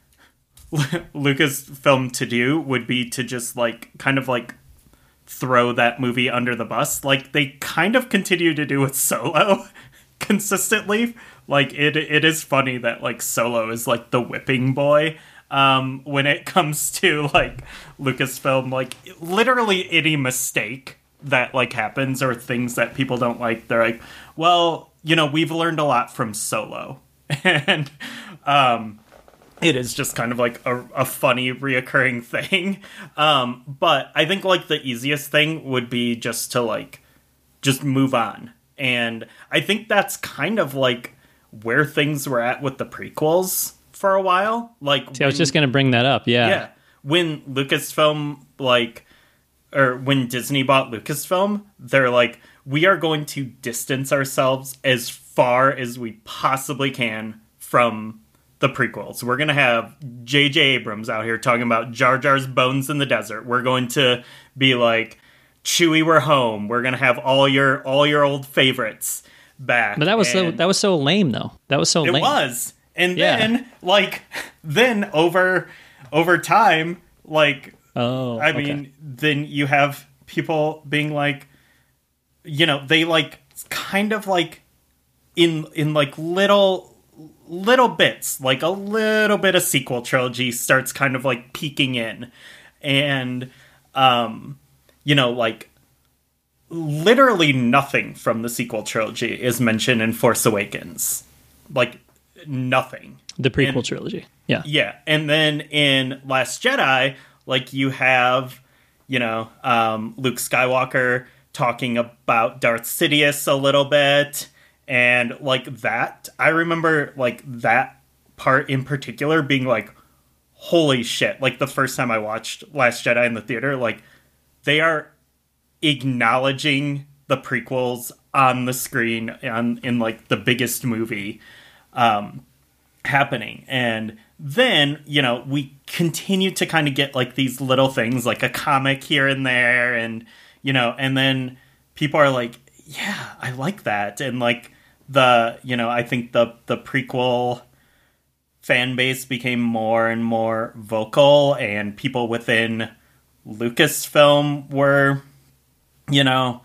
Lucasfilm to do would be to just like kind of like throw that movie under the bus, like they kind of continue to do with Solo. Consistently, like it it is funny that like Solo is like the whipping boy um when it comes to like Lucasfilm. Like literally any mistake that like happens or things that people don't like, they're like, well, you know, we've learned a lot from Solo. And um it is just kind of like a, a funny reoccurring thing. Um but I think like the easiest thing would be just to like just move on. And I think that's kind of like where things were at with the prequels for a while. Like, See, I was when, just going to bring that up. Yeah. Yeah. When Lucasfilm, like, or when Disney bought Lucasfilm, they're like, we are going to distance ourselves as far as we possibly can from the prequels. We're going to have J J Abrams out here talking about Jar Jar's bones in the desert. We're going to be like, Chewie, we're home. We're gonna have all your all your old favorites back. But that was and so that was so lame, though. That was so it lame. It was, and yeah. then like then over over time, like oh, I okay. mean, then you have people being like, you know, they like kind of like in in like little little bits, like a little bit of sequel trilogy starts kind of like peeking in, and um. You know, like, literally nothing from the sequel trilogy is mentioned in Force Awakens. Like, nothing. The prequel and, trilogy. Yeah. Yeah. And then in Last Jedi, like, you have, you know, um, Luke Skywalker talking about Darth Sidious a little bit. And, like, that, I remember, like, that part in particular being like, holy shit. Like, the first time I watched Last Jedi in the theater, like, they are acknowledging the prequels on the screen on, in like the biggest movie um, happening. And then, you know, we continue to kind of get like these little things like a comic here and there. And, you know, and then people are like, yeah, I like that. And like the, you know, I think the, the prequel fan base became more and more vocal, and people within Lucasfilm were, you know,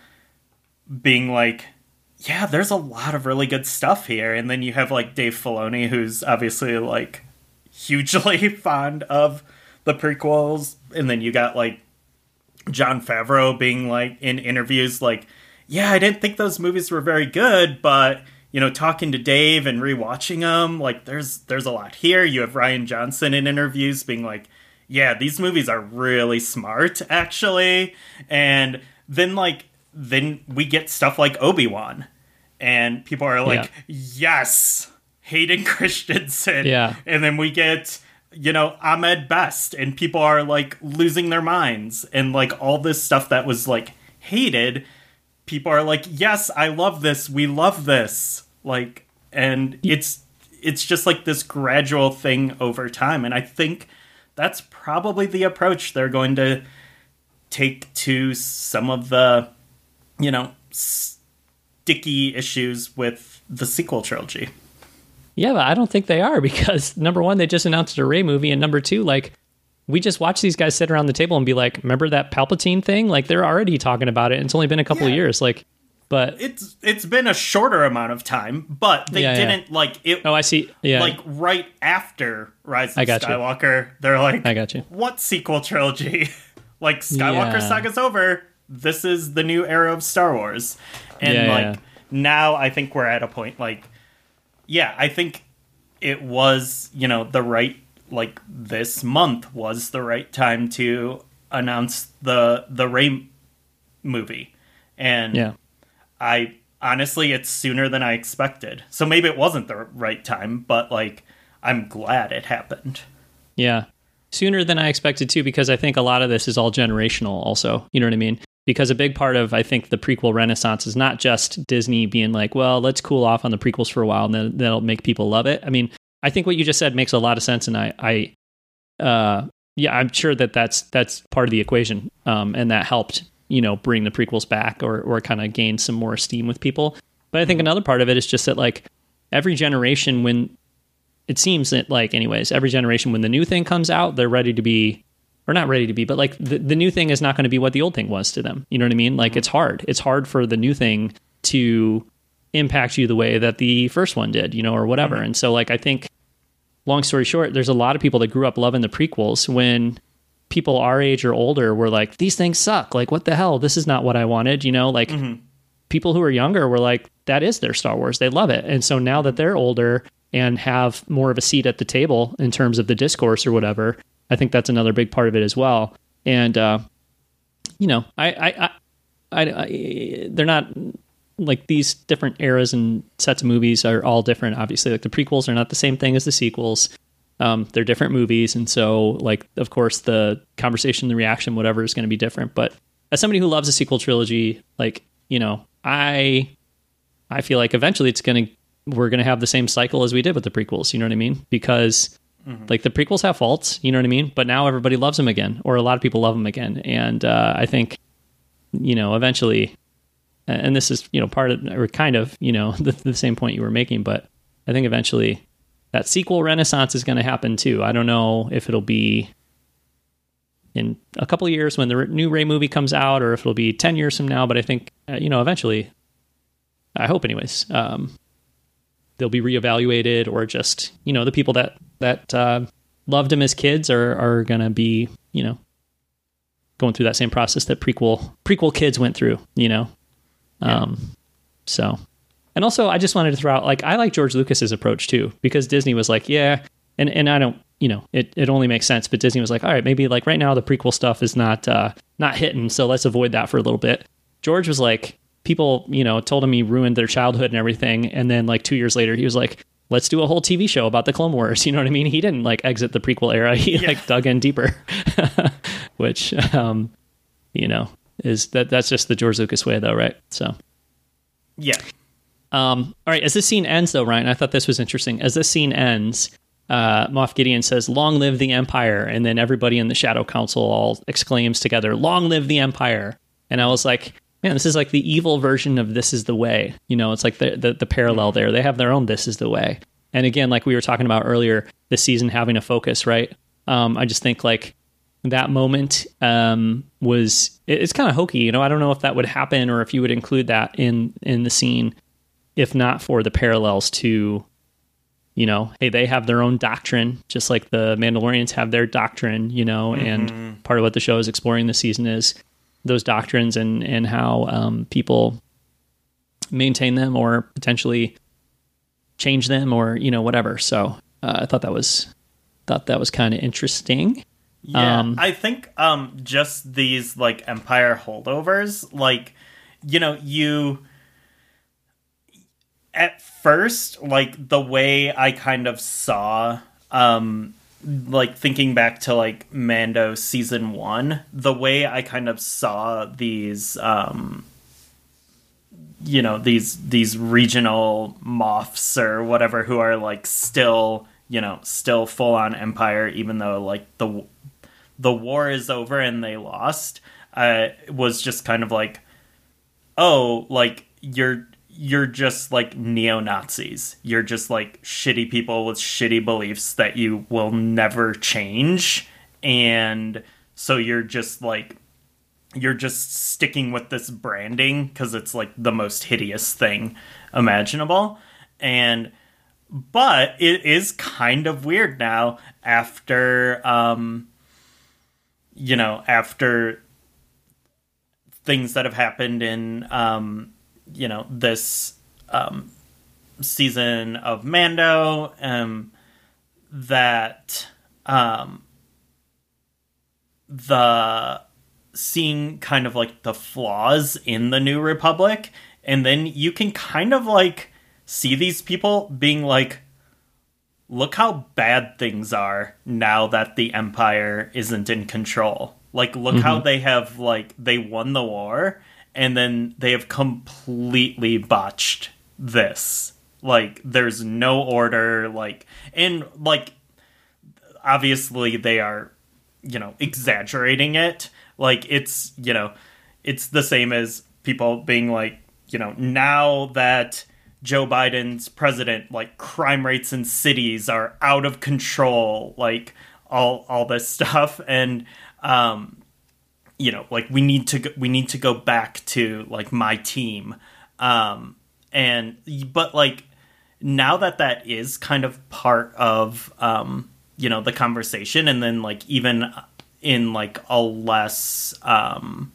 being like, yeah, there's a lot of really good stuff here. And then you have like Dave Filoni, who's obviously like hugely fond of the prequels. And then you got like Jon Favreau being like in interviews like, yeah, I didn't think those movies were very good, but you know, talking to Dave and rewatching them, like there's there's a lot here. You have Rian Johnson in interviews being like, yeah, these movies are really smart, actually. And then, like, then we get stuff like Obi-Wan. And people are like, yeah. yes, Hayden Christensen. Yeah. And then we get, you know, Ahmed Best. And people are, like, losing their minds. And, like, all this stuff that was, like, hated, people are like, yes, I love this. We love this. Like, and it's it's just, like, this gradual thing over time. And I think that's probably the approach they're going to take to some of the, you know, sticky issues with the sequel trilogy. Yeah, but I don't think they are, because number one, they just announced a Rey movie, and number two, like, we just watch these guys sit around the table and be like, remember that Palpatine thing? Like, they're already talking about it, and it's only been a couple yeah. of years. Like, but it's it's been a shorter amount of time, but they yeah, didn't yeah. like it. Oh, I see. Yeah, like right after Rise of I got Skywalker, you. They're like, I got you. What sequel trilogy? Like, Skywalker yeah. saga's over. This is the new era of Star Wars. And, yeah, like, yeah. now I think we're at a point, like, yeah, I think it was, you know, the right, like, this month was the right time to announce the the Rey movie. And yeah. I, honestly, it's sooner than I expected. So maybe it wasn't the right time, but, like, I'm glad it happened. Yeah. Sooner than I expected, too, because I think a lot of this is all generational also. You know what I mean? Because a big part of, I think, the prequel renaissance is not just Disney being like, well, let's cool off on the prequels for a while and then that'll make people love it. I mean, I think what you just said makes a lot of sense. And I, I uh, yeah, I'm sure that that's, that's part of the equation. Um, and that helped, you know, bring the prequels back or, or kind of gain some more esteem with people. But I think another part of it is just that, like, every generation, when it seems that, like, anyways, every generation, when the new thing comes out, they're ready to be, or not ready to be, but, like, the, the new thing is not going to be what the old thing was to them. You know what I mean? Like, mm-hmm. it's hard. It's hard for the new thing to impact you the way that the first one did, you know, or whatever. Mm-hmm. And so, like, I think, long story short, there's a lot of people that grew up loving the prequels when people our age or older were like, these things suck. Like, what the hell? This is not what I wanted. You know, like, mm-hmm. people who are younger were like, that is their Star Wars. They love it. And so now that they're older and have more of a seat at the table in terms of the discourse or whatever, I think that's another big part of it as well. And, uh, you know, I, I, I, I, I, they're not like these different eras and sets of movies are all different. Obviously, like, the prequels are not the same thing as the sequels. Um, they're different movies. And so, like, of course, the conversation, the reaction, whatever is going to be different. But as somebody who loves a sequel trilogy, like, you know, I, I feel like eventually it's going to, we're going to have the same cycle as we did with the prequels. You know what I mean? Because mm-hmm. like, the prequels have faults, you know what I mean? But now everybody loves them again, or a lot of people love them again. And uh, I think, you know, eventually, and this is, you know, part of, or kind of, you know, the, the same point you were making, but I think eventually that sequel renaissance is going to happen too. I don't know if it'll be in a couple of years when the new Rey movie comes out, or if it'll be ten years from now, but I think, uh, you know, eventually, I hope anyways, um, they'll be reevaluated, or just, you know, the people that, that, uh, loved him as kids are, are going to be, you know, going through that same process that prequel, prequel kids went through, you know? Yeah. Um, so, and also I just wanted to throw out, like, I like George Lucas's approach too, because Disney was like, yeah. And, and I don't, you know, it, it only makes sense, but Disney was like, all right, maybe, like, right now the prequel stuff is not, uh, not hitting. So let's avoid that for a little bit. George was like, people, you know, told him he ruined their childhood and everything. And then, like, two years later, he was like, let's do a whole T V show about the Clone Wars. You know what I mean? He didn't, like, exit the prequel era. He yeah. like dug in deeper, which, um, you know, is that that's just the George Lucas way though. Right. So, yeah. Um, all right. As this scene ends though, Ryan, I thought this was interesting. As this scene ends, uh, Moff Gideon says, long live the Empire. And then everybody in the Shadow Council all exclaims together, long live the Empire. And I was like, man, this is like the evil version of This Is the Way. You know, it's like the, the, the parallel there. They have their own This Is the Way. And again, like we were talking about earlier, this season having a focus, right? Um, I just think, like, that moment um, was, it, it's kind of hokey. You know, I don't know if that would happen or if you would include that in, in the scene, if not for the parallels to, you know, hey, they have their own doctrine, just like the Mandalorians have their doctrine, you know, mm-hmm. and part of what the show is exploring this season is those doctrines and, and how um, people maintain them or potentially change them or, you know, whatever. So uh, I thought that was, thought that was kind of interesting. Yeah, Um, I think um, just these like Empire holdovers, like, you know, you at first, like the way I kind of saw, um, like thinking back to like Mando season one, the way I kind of saw these, um, you know, these these regional moffs or whatever who are like still, you know, still full on Empire, even though like the the war is over and they lost, uh, was just kind of like, oh, like you're you're just like neo-Nazis. You're just like shitty people with shitty beliefs that you will never change, and so you're just like you're just sticking with this branding because it's like the most hideous thing imaginable. And but it is kind of weird now after um you know, after things that have happened in, um, you know, this um, season of Mando, um, that um, the seeing kind of like the flaws in the New Republic, and then you can kind of like see these people being like, look how bad things are now that the Empire isn't in control. Like, look mm-hmm. how they have, like, they won the war, and then they have completely botched this. Like, there's no order, like, and, like, obviously they are, you know, exaggerating it. Like, it's, you know, it's the same as people being like, you know, now that Joe Biden's president, like crime rates in cities are out of control, like all all this stuff, and um, you know, like we need to go, we need to go back to like my team, um, and but like now that that is kind of part of um, you know, the conversation, and then like even in like a less um,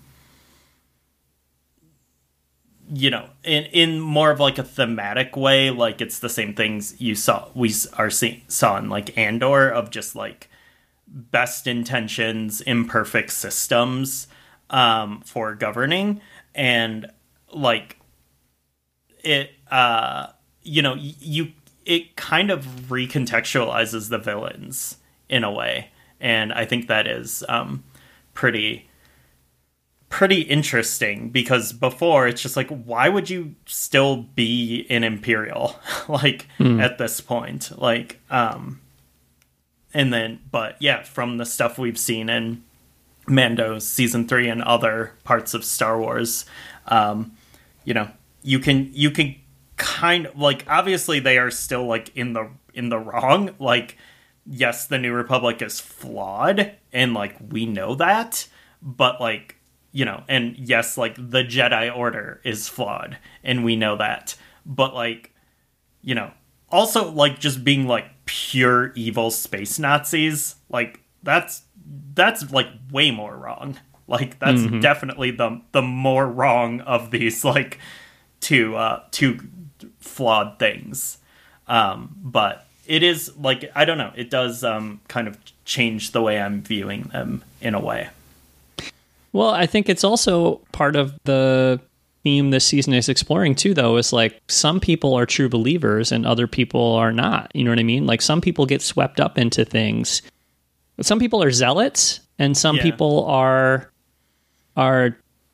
you know, in in more of like a thematic way, like it's the same things you saw we are seeing saw in like Andor, of just like best intentions, imperfect systems um, for governing, and like it, uh, you know, you it kind of recontextualizes the villains in a way, and I think that is um, pretty. pretty interesting, because before it's just like, why would you still be an Imperial like mm. at this point, like um and then but yeah, from the stuff we've seen in Mando's season three and other parts of Star Wars, um you know, you can you can kind of like, obviously they are still like in the in the wrong, like yes, the New Republic is flawed, and like we know that, but like, you know, and yes, like the Jedi Order is flawed, and we know that. But like, you know, also like just being like pure evil space Nazis, like that's that's like way more wrong. Like that's mm-hmm. definitely the the more wrong of these like two uh, two flawed things. Um, but it is like, I don't know, it does um, kind of change the way I'm viewing them in a way. Well, I think it's also part of the theme this season is exploring too, though, is like some people are true believers and other people are not. You know what I mean? Like some people get swept up into things. Some people are zealots, and some yeah. people are are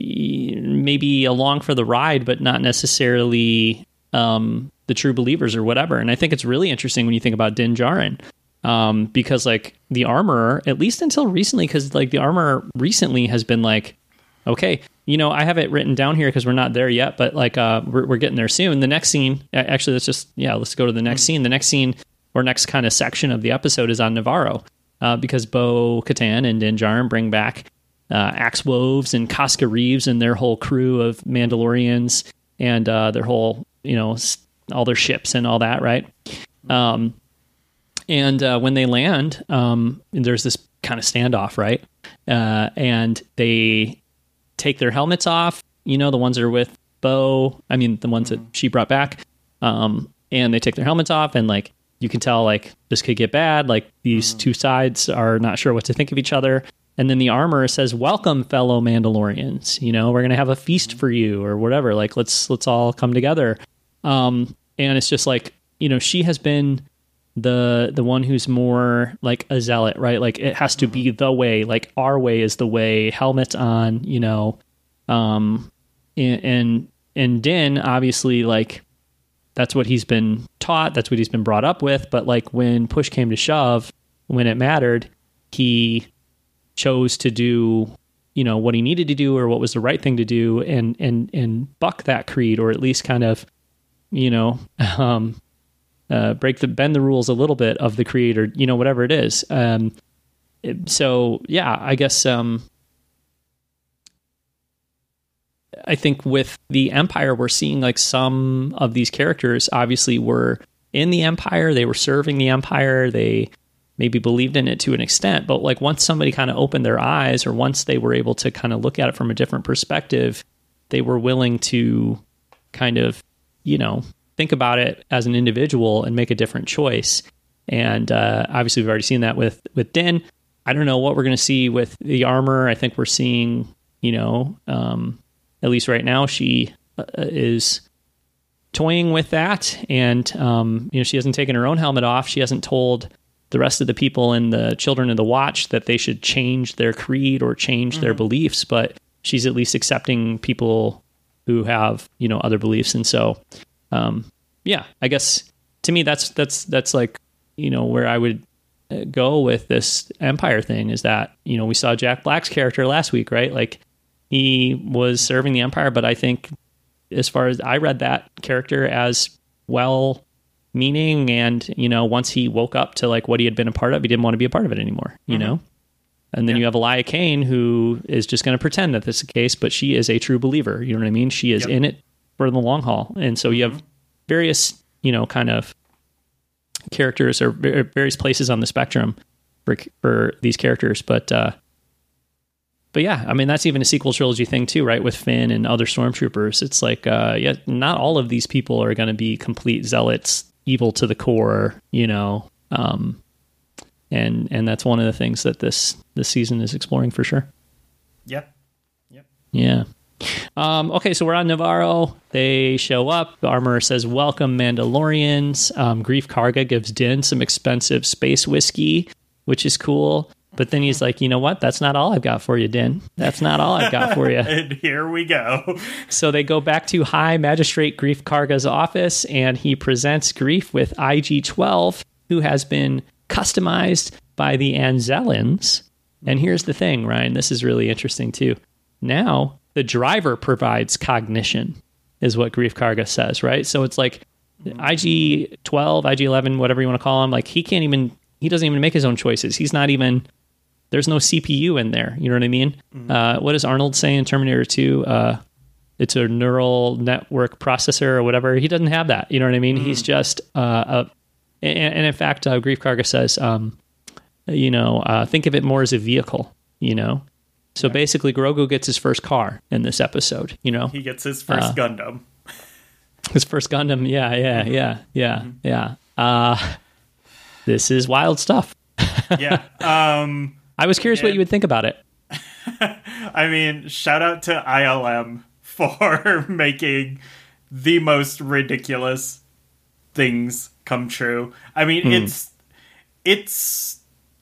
maybe along for the ride, but not necessarily um, the true believers or whatever. And I think it's really interesting when you think about Din Djarin. Um, because like the Armorer, at least until recently, because like the Armorer recently has been like, okay, you know, I have it written down here because we're not there yet, but like uh, we're we're getting there soon. The next scene, actually, let's just yeah, let's go to the next mm-hmm. scene. The next scene or next kind of section of the episode is on Navarro, uh, because Bo-Katan and Din Djarin bring back uh, Axe Woves and Casca Reeves and their whole crew of Mandalorians and uh, their whole, you know, all their ships and all that, right? Um. And uh, when they land, um, there's this kind of standoff, right? Uh, and they take their helmets off, you know, the ones that are with Bo, I mean, the ones that she brought back. Um, and they take their helmets off, and like you can tell like this could get bad. Like these mm-hmm. two sides are not sure what to think of each other. And then the armor says, "Welcome, fellow Mandalorians. You know, we're going to have a feast mm-hmm. for you," or whatever. Like, let's let's all come together. Um, and it's just like, you know, she has been the the one who's more like a zealot, right? Like it has to be the way, like our way is the way, helmet on, you know. Um, and and, and Din, obviously, like that's what he's been taught, that's what he's been brought up with. But like when push came to shove, when it mattered, he chose to do, you know, what he needed to do or what was the right thing to do, and and and buck that creed, or at least kind of, you know, um Uh, break the bend the rules a little bit of the creed, or you know, whatever it is. Um, it, so yeah, I guess um, I think with the Empire, we're seeing like some of these characters obviously were in the Empire, they were serving the Empire, they maybe believed in it to an extent, but like once somebody kind of opened their eyes, or once they were able to kind of look at it from a different perspective, they were willing to kind of, you know, think about it as an individual and make a different choice. And uh, obviously we've already seen that with, with Din. I don't know what we're going to see with the armor. I think we're seeing, you know, um, at least right now, she uh, is toying with that. And, um, you know, she hasn't taken her own helmet off. She hasn't told the rest of the people in the Children of the Watch that they should change their creed or change mm-hmm. their beliefs, but she's at least accepting people who have, you know, other beliefs. And so, Um, yeah, I guess to me, that's, that's, that's like, you know, where I would go with this Empire thing is that, you know, we saw Jack Black's character last week, right? Like he was serving the Empire, but I think as far as I read that character as well meaning, and, you know, once he woke up to like what he had been a part of, he didn't want to be a part of it anymore, you mm-hmm. know? And then yeah. you have Elia Kane, who is just going to pretend that this is the case, but she is a true believer. You know what I mean? She is yep. in it for the long haul. And so you have various, you know, kind of characters or various places on the spectrum for for these characters. But uh, but yeah, I mean, that's even a sequel trilogy thing too, right? With Finn and other stormtroopers. It's like, uh, yeah, not all of these people are going to be complete zealots, evil to the core, you know. Um, and and that's one of the things that this this season is exploring for sure. Yep. Yep. Yeah. Um, okay, so we're on Navarro. They show up. The armorer says, "Welcome, Mandalorians." Um, Greef Karga gives Din some expensive space whiskey, which is cool. But then he's like, "You know what? That's not all I've got for you, Din. That's not all I've got for you." And here we go. So they go back to High Magistrate Greef Karga's office, and he presents Greef with I G twelve, who has been customized by the Anzellans. And here's the thing, Ryan. This is really interesting too. Now the driver provides cognition, is what Greef Karga says, right? So it's like I G twelve, I G eleven, whatever you want to call him, like he can't even, he doesn't even make his own choices. He's not even, there's no C P U in there. You know what I mean? Mm-hmm. Uh, what does Arnold say in Terminator two? Uh, it's a neural network processor or whatever. He doesn't have that. You know what I mean? Mm-hmm. He's just, uh, a, and, and in fact, uh, Greef Karga says, um, you know, uh, think of it more as a vehicle, you know? So yeah. basically, Grogu gets his first car in this episode, you know? He gets his first uh, Gundam. His first Gundam, yeah, yeah, mm-hmm. yeah, yeah, mm-hmm. yeah. Uh, this is wild stuff. yeah. Um, I was curious and, what you would think about it. I mean, shout out to I L M for making the most ridiculous things come true. I mean, mm. it's it's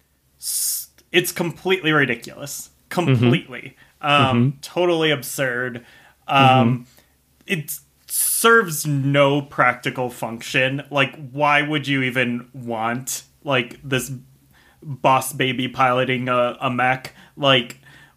it's completely ridiculous. Completely. Mm-hmm. Um, mm-hmm. Totally absurd. Um, mm-hmm. It serves no practical function. Like, why would you even want, like, this boss baby piloting a, a mech? Like,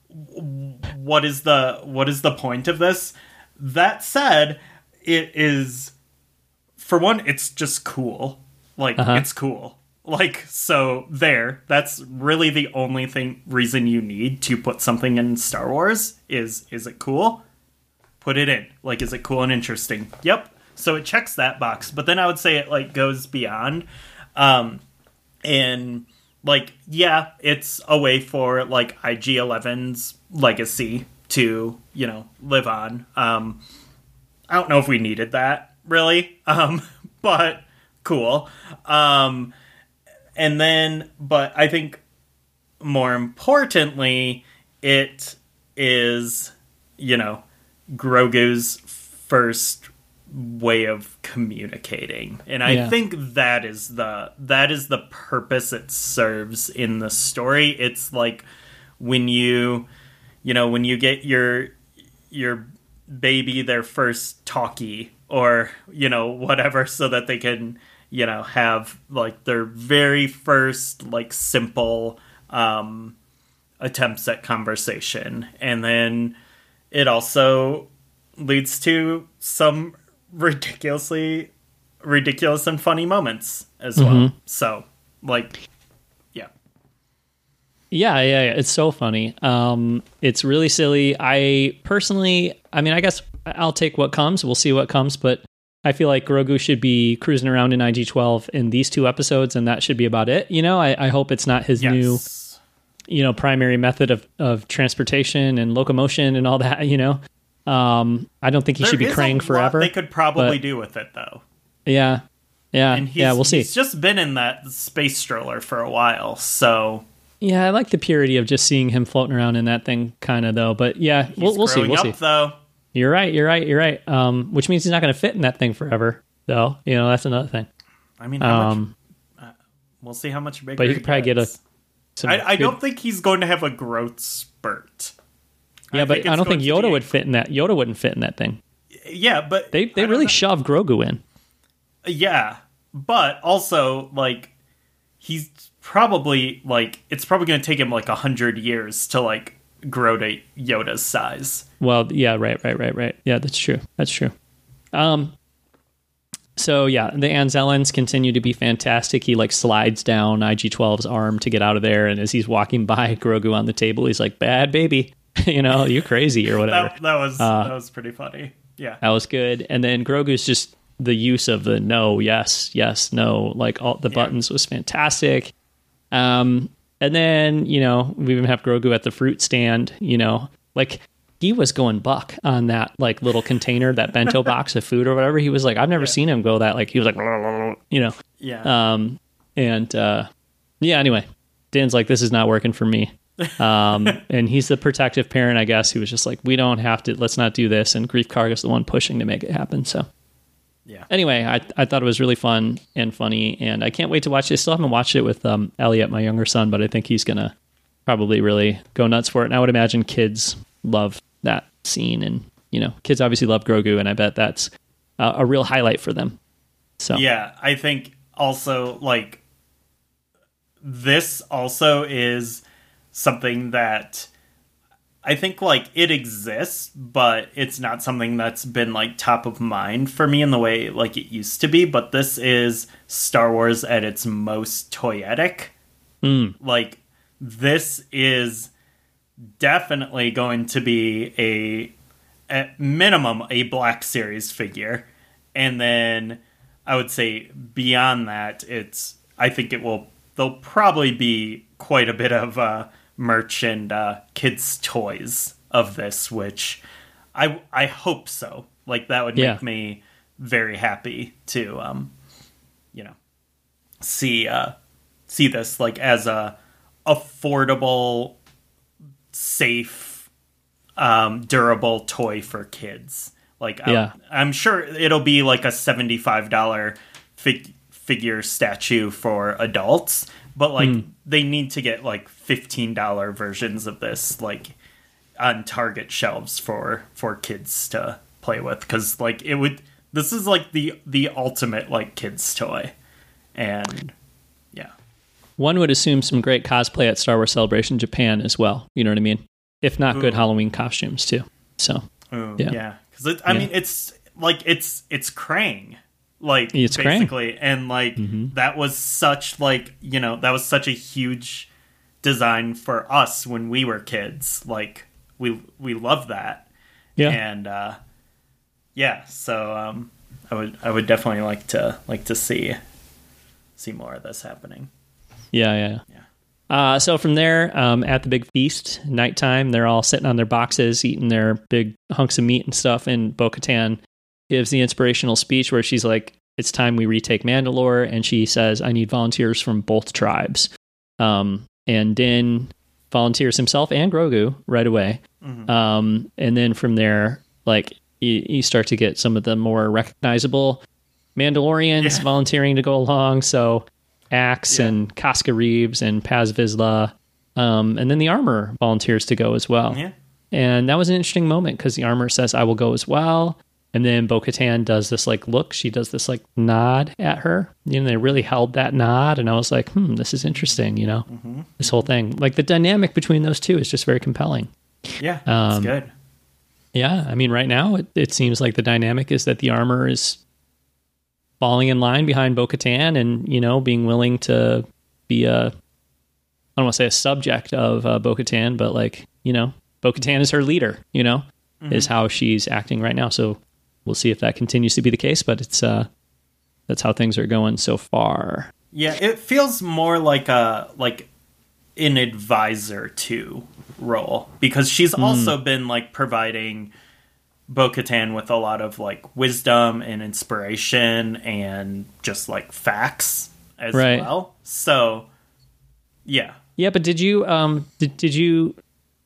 what is the what is the point of this? That said, it is, for one, it's just cool. Like, uh-huh. it's cool. Like, so there, that's really the only thing, reason you need to put something in Star Wars is, is it cool? Put it in. Like, is it cool and interesting? Yep. So it checks that box. But then I would say it, like, goes beyond. Um, and, like, yeah, it's a way for, like, I G eleven's legacy to, you know, live on. Um, I don't know if we needed that, really. Um, but cool. Um, and then, but I think more importantly, it is, you know, Grogu's first way of communicating. And I yeah. think that is the that is the purpose it serves in the story. It's like when you you know, when you get your your baby their first talkie or, you know, whatever, so that they can, you know, have like their very first like simple um attempts at conversation. And then it also leads to some ridiculously ridiculous and funny moments as well. Mm-hmm. So like yeah. Yeah, yeah, yeah. It's so funny. Um it's really silly. I personally, I mean, I guess I'll take what comes. We'll see what comes, but I feel like Grogu should be cruising around in I G twelve in these two episodes, and that should be about it. You know, I, I hope it's not his yes. new, you know, primary method of, of transportation and locomotion and all that, you know. Um, I don't think he there should be Krang forever. They could probably but, do with it, though. Yeah, yeah, and he's, yeah. We'll see. He's just been in that space stroller for a while, so yeah, I like the purity of just seeing him floating around in that thing, kind of though. But yeah, he's we'll, we'll see. We'll up, see. Though you're right, you're right, you're right. Um, which means he's not going to fit in that thing forever, though. You know, that's another thing. I mean, how um, much, uh, we'll see how much bigger. But he could probably gets. get a. I, I good, don't think he's going to have a growth spurt. Yeah, I but I don't think Yoda would fit in that. Yoda wouldn't fit in that thing. Yeah, but they they really know. shove Grogu in. Yeah, but also like he's probably like it's probably going to take him like a hundred years to like grow to Yoda's size. Well, yeah, right, right, right, right. Yeah, that's true. That's true. Um. So yeah, the Anzellans continue to be fantastic. He like slides down I G twelve's arm to get out of there, and as he's walking by Grogu on the table, he's like, "Bad baby." You know, you crazy or whatever. that, that was uh, that was pretty funny. Yeah, that was good. And then Grogu's just the use of the no, yes, yes, no, like all the yeah. buttons was fantastic. Um, and then you know we even have Grogu at the fruit stand. You know, like he was going buck on that like little container, that bento box of food or whatever. He was like, I've never yeah. seen him go that. Like he was like, you know, yeah. Um, and uh, yeah. Anyway, Dan's like, this is not working for me. um and he's the protective parent, I guess. He was just like, we don't have to, let's not do this, and Greef Karga's the one pushing to make it happen. So yeah, anyway, I I thought it was really fun and funny, and I can't wait to watch it. I still haven't watched it with um Elliot, my younger son, but I think he's gonna probably really go nuts for it. And I would imagine kids love that scene, and you know, kids obviously love Grogu, and I bet that's uh, a real highlight for them. So yeah, I think also like this also is something that I think like it exists, but it's not something that's been like top of mind for me in the way like it used to be. But this is Star Wars at its most toyetic. Mm. Like this is definitely going to be a at minimum a Black Series figure, and then I would say beyond that, it's I think it will there'll probably be quite a bit of uh merch and uh, kids' toys of this, which I I hope so. Like that would make yeah. me very happy to, um, you know, see uh, see this like as a affordable, safe, um, durable toy for kids. Like yeah. I'm, I'm sure it'll be like a seventy-five dollars fig- figure statue for adults. But, like, mm. they need to get, like, fifteen dollars versions of this, like, on Target shelves for, for kids to play with. Because, like, it would... This is, like, the, the ultimate, like, kids' toy. And, yeah. One would assume some great cosplay at Star Wars Celebration Japan as well. You know what I mean? If not, Ooh. good Halloween costumes, too. So, Ooh, yeah. Because, yeah. I yeah. mean, it's, like, it's it's Krang. Like, it's basically, Krang. and, like, mm-hmm. that was such, like, you know, that was such a huge design for us when we were kids. Like, we we love that. Yeah. And, uh, yeah, so, um, I would I would definitely like to, like to see, see more of this happening. Yeah, yeah. Yeah. Uh, so from there, um, at the big feast, nighttime, they're all sitting on their boxes, eating their big hunks of meat and stuff, and Bo-Katan gives the inspirational speech where she's like, it's time we retake Mandalore. And she says, I need volunteers from both tribes. Um, and Din volunteers himself and Grogu right away. Mm-hmm. Um, and then from there, like, you, you start to get some of the more recognizable Mandalorians yeah. volunteering to go along. So Axe yeah. and Casca Reeves and Paz Vizsla. Um, and then the armor volunteers to go as well. Yeah. And that was an interesting moment because the armor says, I will go as well. And then Bo-Katan does this like look. She does this like nod at her. You know, they really held that nod. And I was like, hmm, this is interesting, you know, mm-hmm. this whole thing. Like the dynamic between those two is just very compelling. Yeah, um, it's good. Yeah, I mean, right now it, it seems like the dynamic is that the armor is falling in line behind Bo-Katan and, you know, being willing to be a, I don't want to say a subject of uh, Bo-Katan, but like, you know, Bo-Katan is her leader, you know, mm-hmm. is how she's acting right now. So we'll see if that continues to be the case, but it's uh, that's how things are going so far. Yeah, it feels more like a like an advisor to role because she's mm. also been like providing Bo-Katan with a lot of like wisdom and inspiration and just like facts as right. well. So, yeah. Yeah, but did you um did did you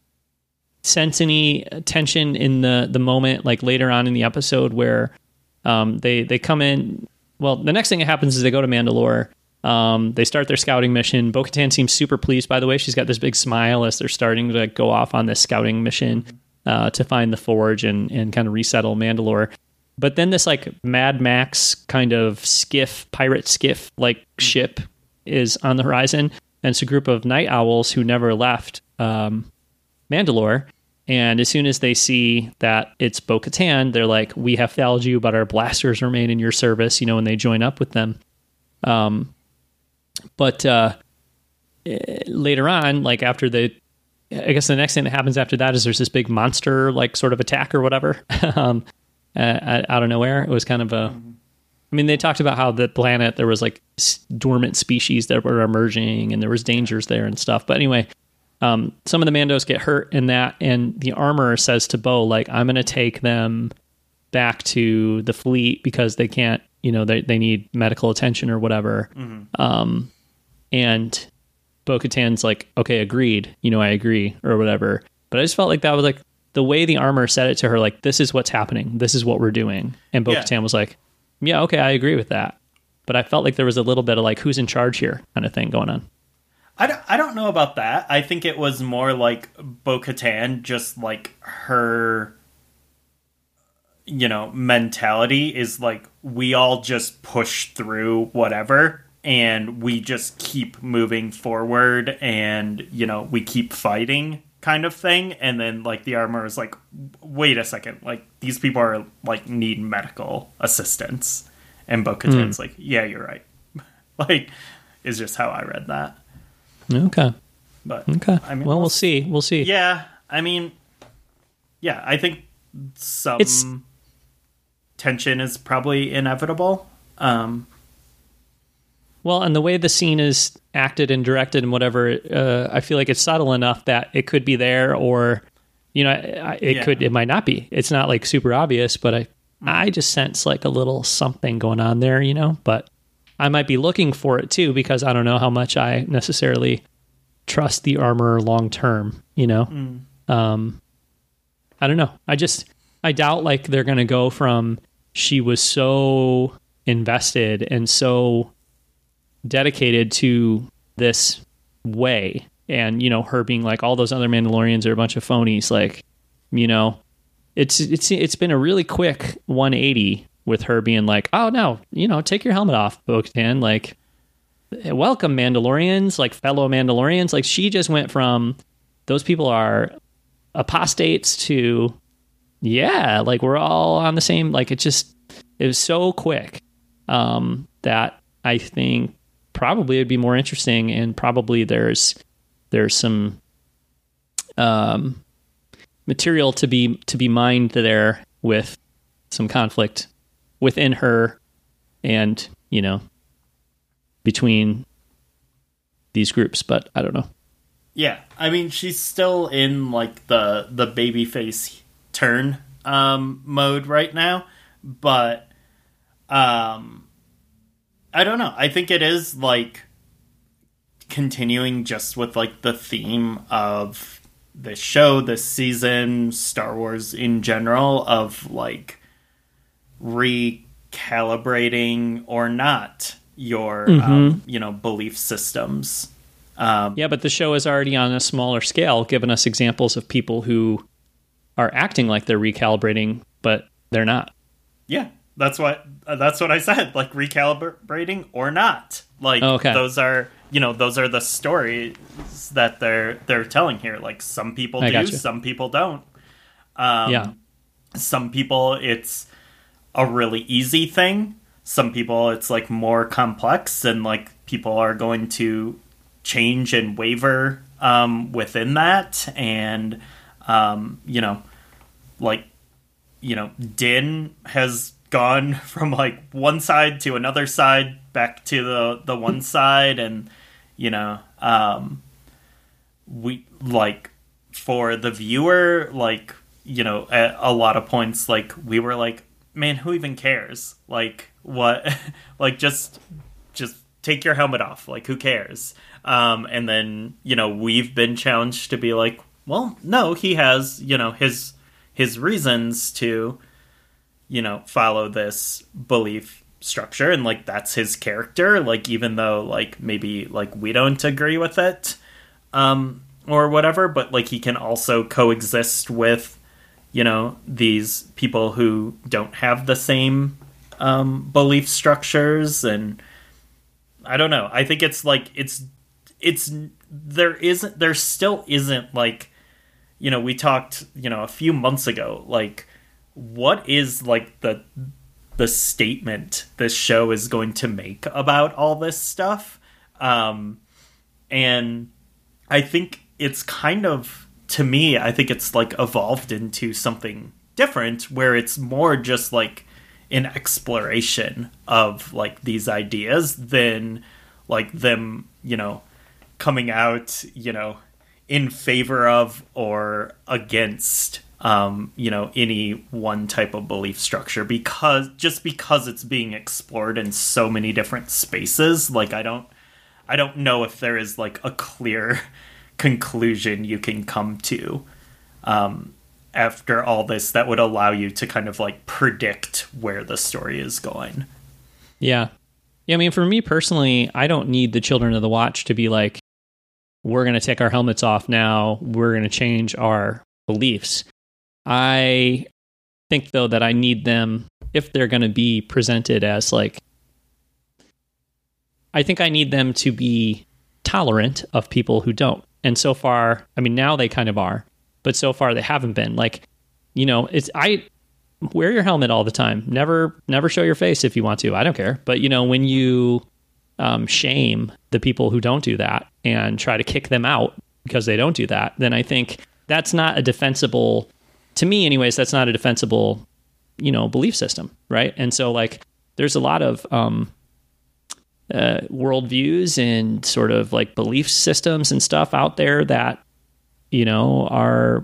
sense any tension in the the moment like later on in the episode where um they they come in? Well, the next thing that happens is they go to Mandalore. Um, they start their scouting mission. Bo-Katan seems super pleased, by the way. She's got this big smile as they're starting to go off on this scouting mission uh, to find the Forge and, and kind of resettle Mandalore. But then this like Mad Max kind of skiff, pirate skiff like ship is on the horizon. And it's a group of night owls who never left um, Mandalore. And as soon as they see that it's Bo-Katan, they're like, we have failed you, but our blasters remain in your service, you know, and they join up with them. Um, But uh, later on, like after the, I guess the next thing that happens after that is there's this big monster, like sort of attack or whatever, um, uh, out of nowhere. It was kind of a, I mean, they talked about how the planet, there was like dormant species that were emerging and there was dangers there and stuff. But anyway, um, some of the Mandos get hurt in that. And the armorer says to Bo, like, I'm going to take them back to the fleet because they can't, you know, they they need medical attention or whatever. Mm-hmm. Um, and Bo-Katan's like, okay, agreed. You know, I agree or whatever. But I just felt like that was like the way the armor said it to her, like, this is what's happening. This is what we're doing. And Bo-Katan yeah. was like, yeah, okay, I agree with that. But I felt like there was a little bit of like, who's in charge here kind of thing going on. I don't, I don't know about that. I think it was more like Bo-Katan, just like her, you know, mentality is like, we all just push through whatever and we just keep moving forward and, you know, we keep fighting kind of thing. And then like the armor is like, wait a second, like these people are like need medical assistance. And Bo-Katan's mm. like, yeah, you're right. Like, is just how I read that. Okay. But okay. I mean, well, we'll, we'll see. We'll see. Yeah. I mean, yeah, I think some it's... tension is probably inevitable. Um, well, and the way the scene is acted and directed and whatever, uh, I feel like it's subtle enough that it could be there, or you know, it yeah. could, it might not be. It's not like super obvious, but I, I just sense like a little something going on there, you know. But I might be looking for it too because I don't know how much I necessarily trust the armor long term, you know. Mm. Um, I don't know. I just I doubt like they're gonna go from she was so invested and so dedicated to this way, and you know, her being like, all those other Mandalorians are a bunch of phonies. Like, you know, it's it's it's been a really quick one eighty with her being like, oh no, you know, take your helmet off, Bo-Katan. Like, welcome Mandalorians, like fellow Mandalorians. Like, she just went from those people are apostates to yeah, like we're all on the same. Like, it just it was so quick um, that I think probably it'd be more interesting, and probably there's there's some um, material to be to be mined there with some conflict within her and, you know, between these groups, but I don't know. Yeah, I mean, she's still in like the the babyface turn um, mode right now, but um, I don't know. I think it is like continuing just with like the theme of this show, this season, Star Wars in general, of like recalibrating or not your mm-hmm. um, you know, belief systems. Um, yeah, but the show is already on a smaller scale, giving us examples of people who are acting like they're recalibrating, but they're not. Yeah, that's what uh, that's what I said. Like recalibrating or not. Like oh, okay. those are you know those are the stories that they're they're telling here. Like some people I do, some people don't. Um, yeah, some people it's a really easy thing. Some people it's like more complex, and like people are going to change and waver um, within that, and um, you know, like you know, Din has gone from like one side to another side, back to the the one side, and you know, um, we like for the viewer, like you know, at a lot of points, like we were like, man, who even cares? Like what? Like just just take your helmet off. Like who cares? Um, and then, you know, we've been challenged to be like, well, no, he has, you know, his his reasons to, you know, follow this belief structure. And, like, that's his character. Like, even though, like, maybe, like, we don't agree with it um, or whatever. But, like, he can also coexist with, you know, these people who don't have the same um, belief structures. And I don't know. I think it's, like, it's... It's there isn't there still isn't like, you know, we talked, you know, a few months ago, like what is like the the statement this show is going to make about all this stuff. Um and I think it's kind of, to me, I think it's like evolved into something different where it's more just like an exploration of like these ideas than like them, you know, coming out, you know, in favor of or against, um, you know, any one type of belief structure, because just because it's being explored in so many different spaces, like I don't, I don't know if there is like a clear conclusion you can come to, um, after all this that would allow you to kind of like predict where the story is going. Yeah. Yeah. I mean, for me personally, I don't need the Children of the Watch to be like, we're going to take our helmets off now, we're going to change our beliefs. I think, though, that I need them, if they're going to be presented as like, I think I need them to be tolerant of people who don't. And so far, I mean, now they kind of are, but so far they haven't been. Like, you know, it's, I wear your helmet all the time. Never, never show your face if you want to. I don't care. But, you know, when you Um, shame the people who don't do that and try to kick them out because they don't do that, then I think that's not a defensible, to me anyways, that's not a defensible, you know, belief system, right? And so like there's a lot of um, uh, worldviews and sort of like belief systems and stuff out there that, you know, are,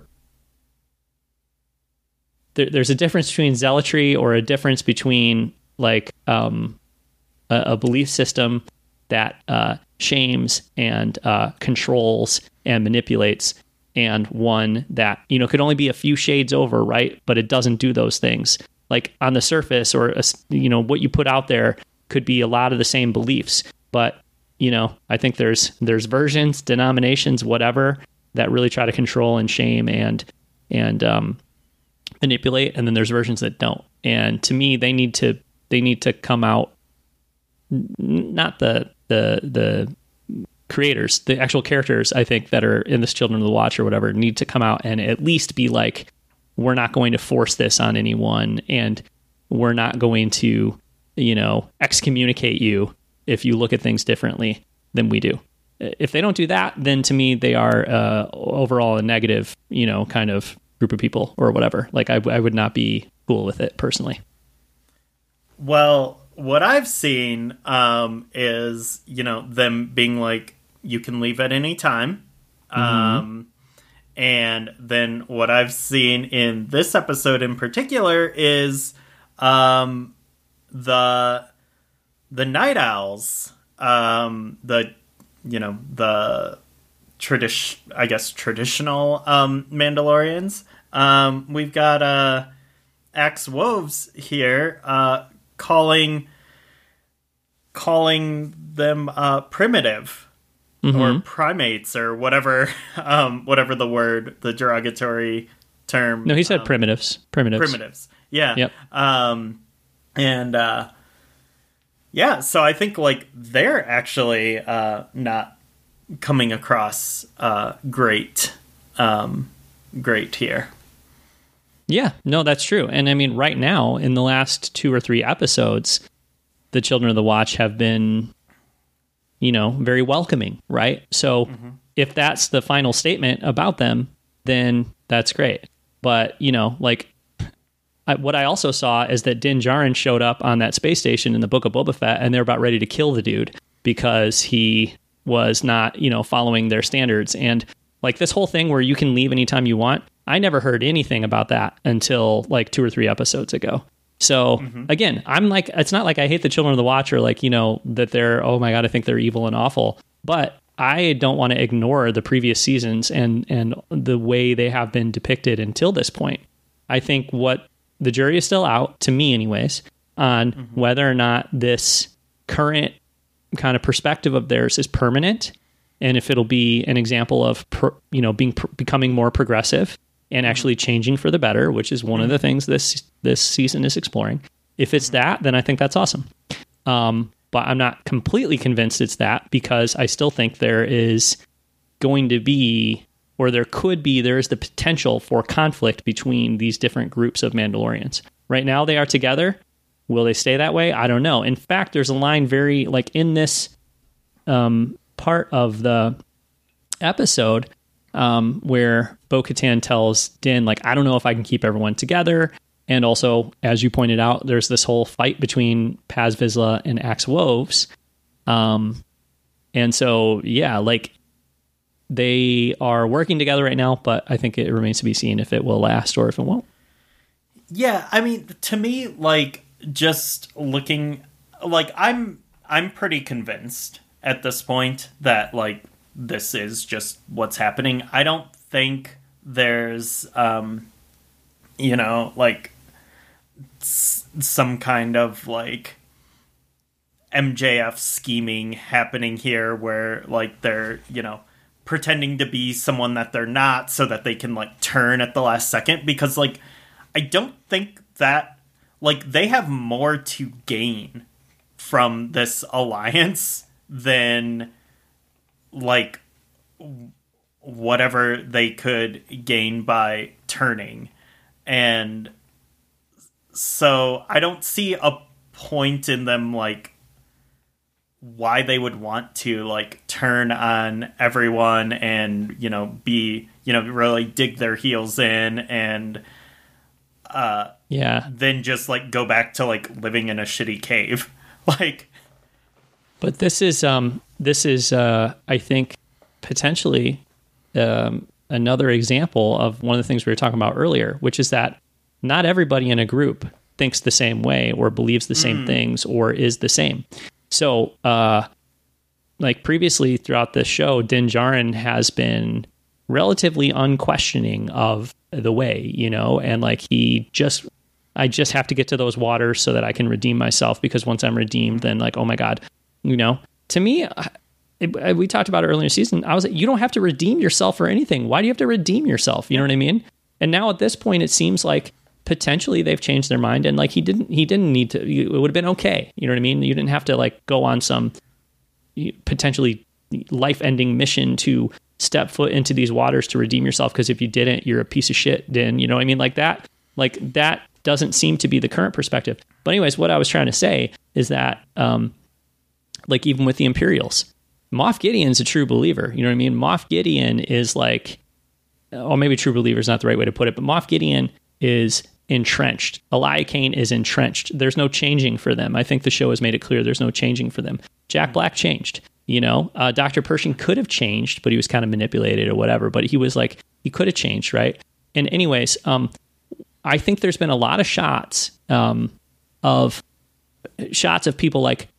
there, there's a difference between zealotry or a difference between like, um, a, a belief system that uh, shames and uh, controls and manipulates, and one that, you know, could only be a few shades over, right? But it doesn't do those things. Like on the surface, or, you know, what you put out there could be a lot of the same beliefs. But, you know, I think there's there's versions, denominations, whatever, that really try to control and shame and and um, manipulate, and then there's versions that don't. And to me, they need to they need to come out. Not the the the creators, the actual characters, I think, that are in this Children of the Watch or whatever, need to come out and at least be like, we're not going to force this on anyone, and we're not going to, you know, excommunicate you if you look at things differently than we do. If they don't do that, then to me they are uh, overall a negative, you know, kind of group of people or whatever. Like I, I would not be cool with it personally. Well, what I've seen um, is, you know, them being like, you can leave at any time. Mm-hmm. Um, and then what I've seen in this episode in particular is um, the the Night Owls, um, the you know the tradition, I guess traditional um, Mandalorians. Um, we've got uh, Axe Woves here uh, calling calling them uh, primitive mm-hmm. or primates or whatever um, whatever the word, the derogatory term. No, he said um, primitives. Primitives. Primitives. Yeah. Yep. Um, and uh, yeah, so I think like they're actually uh, not coming across uh, great, um, great here. Yeah, no, that's true. And I mean, right now, in the last two or three episodes, the Children of the Watch have been, you know, very welcoming, right? So mm-hmm. if that's the final statement about them, then that's great. But, you know, like, I, what I also saw is that Din Djarin showed up on that space station in the Book of Boba Fett, and they're about ready to kill the dude because he was not, you know, following their standards. And like this whole thing where you can leave anytime you want, I never heard anything about that until like two or three episodes ago. So mm-hmm. again, I'm like, it's not like I hate the Children of the Watch or like, you know, that they're, oh my God, I think they're evil and awful. But I don't want to ignore the previous seasons and, and the way they have been depicted until this point. I think what the jury is still out, to me anyways, on mm-hmm. whether or not this current kind of perspective of theirs is permanent, and if it'll be an example of, per, you know, being becoming more progressive and actually changing for the better, which is one mm-hmm. of the things this this season is exploring. If it's that, then I think that's awesome. Um, but I'm not completely convinced it's that, because I still think there is going to be, or there could be, there is the potential for conflict between these different groups of Mandalorians. Right now they are together. Will they stay that way? I don't know. In fact, there's a line very, like in this um, part of the episode um, where Bo-Katan tells Din, like, I don't know if I can keep everyone together. And also, as you pointed out, there's this whole fight between Paz Vizsla and Axe Woves. Um, and so, yeah, like, they are working together right now, but I think it remains to be seen if it will last or if it won't. Yeah, I mean, to me, like, just looking, like, I'm I'm pretty convinced at this point that, like, this is just what's happening. I don't think there's, um, you know, like, s- some kind of, like, M J F scheming happening here where, like, they're, you know, pretending to be someone that they're not so that they can, like, turn at the last second. Because, like, I don't think that, like, they have more to gain from this alliance than, like, whatever they could gain by turning. And so I don't see a point in them, like, why they would want to, like, turn on everyone and, you know, be, you know, really dig their heels in and uh yeah then just, like, go back to, like, living in a shitty cave. Like, but this is um this is uh I think potentially um another example of one of the things we were talking about earlier, which is that not everybody in a group thinks the same way or believes the same mm. things or is the same. So, uh, like previously throughout this show, Din Djarin has been relatively unquestioning of the way, you know, and like he just, I just have to get to those waters so that I can redeem myself, because once I'm redeemed, then like, oh my God, you know, to me, it, we talked about it earlier in the season. I was like, you don't have to redeem yourself or anything. Why do you have to redeem yourself? You know what I mean? And now at this point, it seems like potentially they've changed their mind, and like he didn't he didn't need to, it would have been okay, you know what I mean? You didn't have to like go on some potentially life-ending mission to step foot into these waters to redeem yourself, because if you didn't, you're a piece of shit, Din, you know what I mean? Like that, like that doesn't seem to be the current perspective. But anyways, what I was trying to say is that um like even with the Imperials, Moff Gideon's a true believer, you know what I mean? Moff Gideon is like, or maybe true believer is not the right way to put it, but Moff Gideon is entrenched. Elia Kane is entrenched. There's no changing for them. I think the show has made it clear there's no changing for them. Jack Black changed, you know, uh, Doctor Pershing could have changed, but he was kind of manipulated or whatever, but he was like, he could have changed, right? And anyways, um, I think there's been a lot of shots um, of shots of people like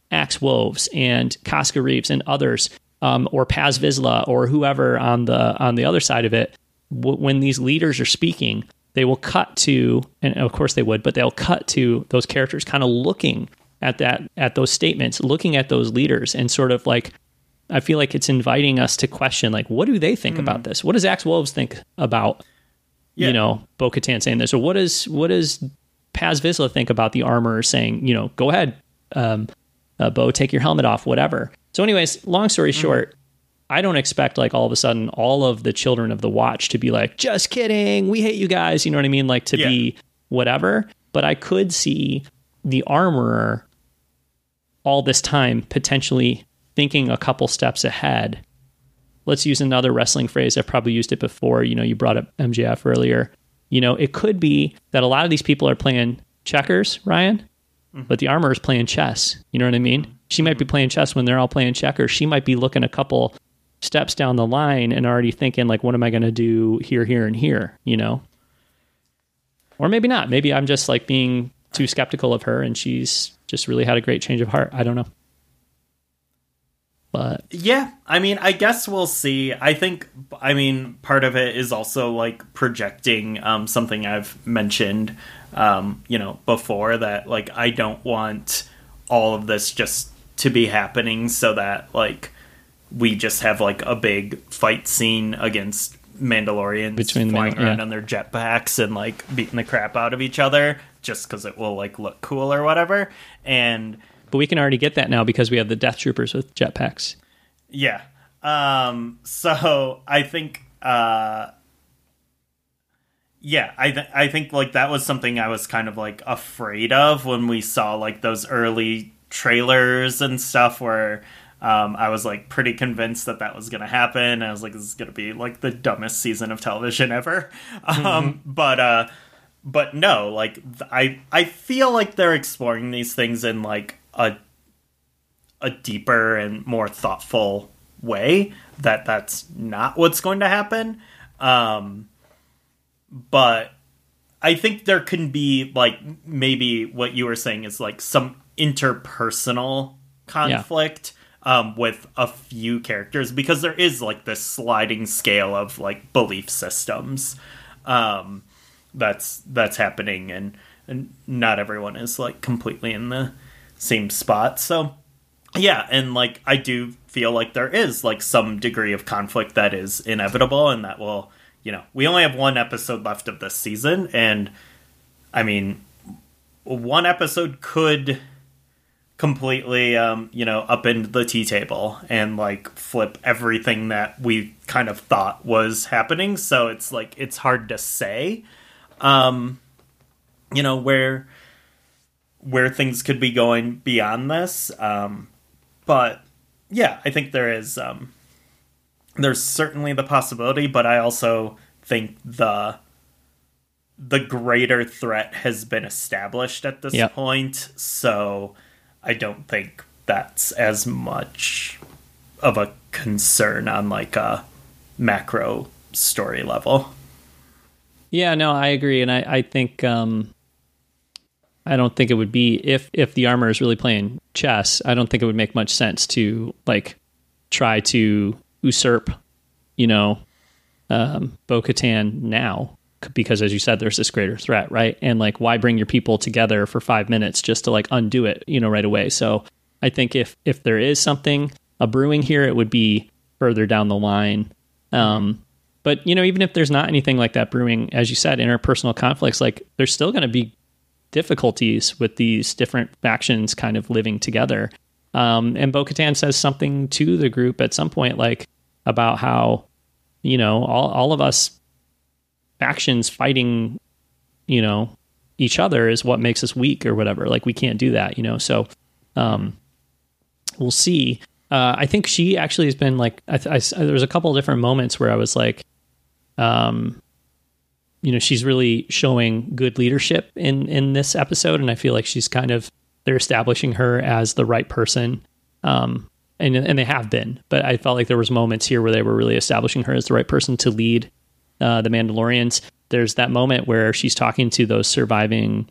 Axe Woves and Casca Reeves and others, um, or Paz Vizsla or whoever on the on the other side of it, w- when these leaders are speaking, they will cut to, and of course they would, but they'll cut to those characters kind of looking at that, at those statements, looking at those leaders, and sort of like, I feel like it's inviting us to question, like, what do they think mm. about this? What does Axe Woves think about, yeah. you know, Bo-Katan saying this? Or what does, what does Paz Vizsla think about the armor saying, you know, go ahead, um, uh, Bo, take your helmet off, whatever. So anyways, long story mm. short, I don't expect like all of a sudden all of the children of the Watch to be like, just kidding, we hate you guys. You know what I mean? Like to yeah. be whatever. But I could see the armorer all this time potentially thinking a couple steps ahead. Let's use another wrestling phrase. I've probably used it before. You know, you brought up M J F earlier. You know, it could be that a lot of these people are playing checkers, Ryan, mm-hmm. but the armorer is playing chess. You know what I mean? She might be playing chess when they're all playing checkers. She might be looking a couple steps down the line and already thinking like, what am I going to do here, here, and here, you know? Or maybe not. Maybe I'm just like being too skeptical of her and she's just really had a great change of heart. I don't know. But yeah, I mean, I guess we'll see. I think, I mean, part of it is also like projecting um, something I've mentioned, um, you know, before, that like, I don't want all of this just to be happening so that like, we just have like a big fight scene against Mandalorians between flying Mandal- around yeah. on their jetpacks and like beating the crap out of each other just because it will like look cool or whatever. And but we can already get that now because we have the Death Troopers with jetpacks. Yeah. Um, so I think, uh, yeah, I th- I think like that was something I was kind of like afraid of when we saw like those early trailers and stuff where. Um, I was like pretty convinced that that was going to happen. I was like, this is going to be like the dumbest season of television ever. Mm-hmm. Um, but, uh, but no, like th- I, I feel like they're exploring these things in like a, a deeper and more thoughtful way, that that's not what's going to happen. Um, but I think there can be like, maybe what you were saying is like some interpersonal conflict. Yeah. Um, with a few characters, because there is like this sliding scale of like belief systems um, that's that's happening, and, and not everyone is like completely in the same spot. So yeah, and like I do feel like there is like some degree of conflict that is inevitable, and that will, you know, we only have one episode left of this season, and I mean, one episode could completely, um, you know, upend the tea table and like flip everything that we kind of thought was happening. So it's like, it's hard to say, um, you know, where, where things could be going beyond this. Um, but yeah, I think there is, um, there's certainly the possibility, but I also think the, the greater threat has been established at this yep. point. So I don't think that's as much of a concern on like a macro story level. Yeah, no, I agree. And I, I think, um, I don't think it would be, if, if the armor is really playing chess, I don't think it would make much sense to like try to usurp, you know, um, Bo-Katan now. Because as you said, there's this greater threat, right? And like, why bring your people together for five minutes just to like undo it, you know, right away? So I think if, if there is something, a brewing here, it would be further down the line. Um, but, you know, even if there's not anything like that brewing, as you said, interpersonal conflicts, like there's still going to be difficulties with these different factions kind of living together. Um, and Bo-Katan says something to the group at some point, like about how, you know, all, all of us factions fighting, you know, each other is what makes us weak or whatever. Like we can't do that, you know? So, um, we'll see. Uh, I think she actually has been like, I, I, there was a couple of different moments where I was like, um, you know, she's really showing good leadership in, in this episode. And I feel like she's kind of, they're establishing her as the right person. Um, and, and they have been, but I felt like there was moments here where they were really establishing her as the right person to lead Uh, the Mandalorians. There's that moment where she's talking to those surviving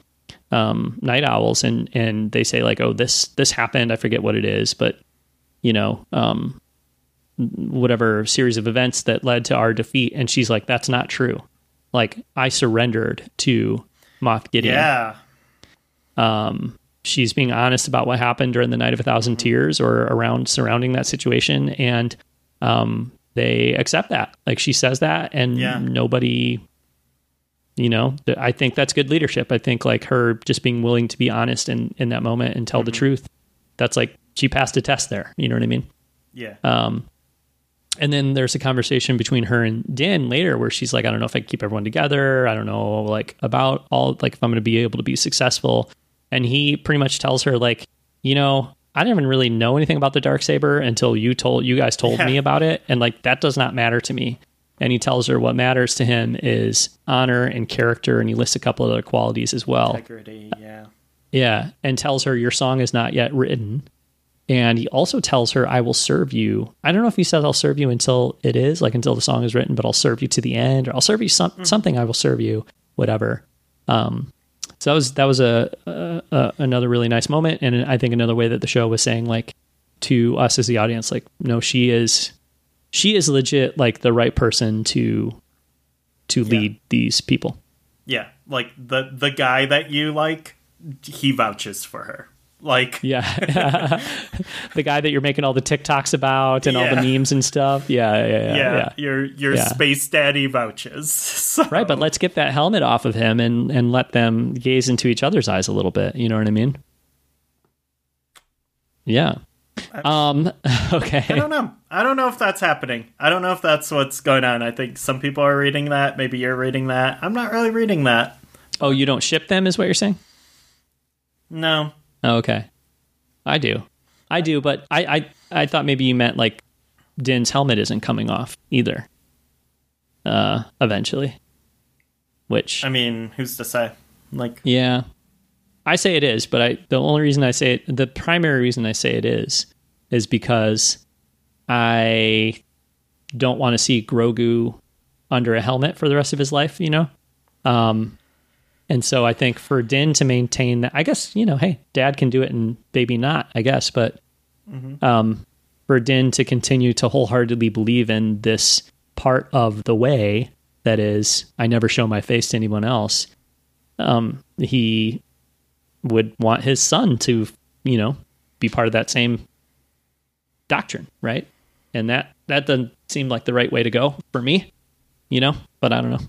um, night owls, and and they say like, oh, this this happened. I forget what it is, but you know, um, whatever series of events that led to our defeat. And she's like, that's not true. Like, I surrendered to Moff Gideon. Yeah. Um, she's being honest about what happened during the Night of a Thousand mm-hmm. Tears or around surrounding that situation. And um, they accept that. Like, she says that, and yeah. nobody, you know, I think that's good leadership. I think like her just being willing to be honest in, in that moment and tell mm-hmm. the truth. That's like, she passed a test there. You know what I mean? Yeah. Um, and then there's a conversation between her and Din later where she's like, I don't know if I can keep everyone together. I don't know, like about all, like if I'm going to be able to be successful. And he pretty much tells her like, you know, I didn't even really know anything about the Darksaber until you told, you guys told yeah. me about it. And like, that does not matter to me. And he tells her what matters to him is honor and character. And he lists a couple of other qualities as well. Integrity, yeah. Yeah. And tells her your song is not yet written. And he also tells her, I will serve you. I don't know if he says I'll serve you until it is, like until the song is written, but I'll serve you to the end, or I'll serve you some, mm. something, I will serve you, whatever. Um, so that was that was a, a, a another really nice moment. And I think another way that the show was saying like to us as the audience, like, no, she is she is legit like the right person to to yeah. lead these people. Yeah. Like the the guy that you like, he vouches for her. Like, yeah, the guy that you're making all the TikToks about and yeah. all the memes and stuff. Yeah, yeah, yeah. yeah, yeah. Your your yeah. space daddy vouches. So. Right, but let's get that helmet off of him and and let them gaze into each other's eyes a little bit. You know what I mean? Yeah. Um. Okay. I don't know. I don't know if that's happening. I don't know if that's what's going on. I think some people are reading that. Maybe you're reading that. I'm not really reading that. Oh, you don't ship them, is what you're saying? No. Oh, okay. I do. I do, but I, I, I thought maybe you meant like Din's helmet isn't coming off either. Uh, eventually. Which I mean, who's to say? Like, yeah. I say it is, but I the only reason I say it, the primary reason I say it is, is because I don't want to see Grogu under a helmet for the rest of his life, you know? Um And so I think for Din to maintain that, I guess, you know, hey, dad can do it and baby not, I guess. But mm-hmm. um, for Din to continue to wholeheartedly believe in this part of the way that is, I never show my face to anyone else, um, he would want his son to, you know, be part of that same doctrine, right? And that, that doesn't seem like the right way to go for me, you know, but I don't know.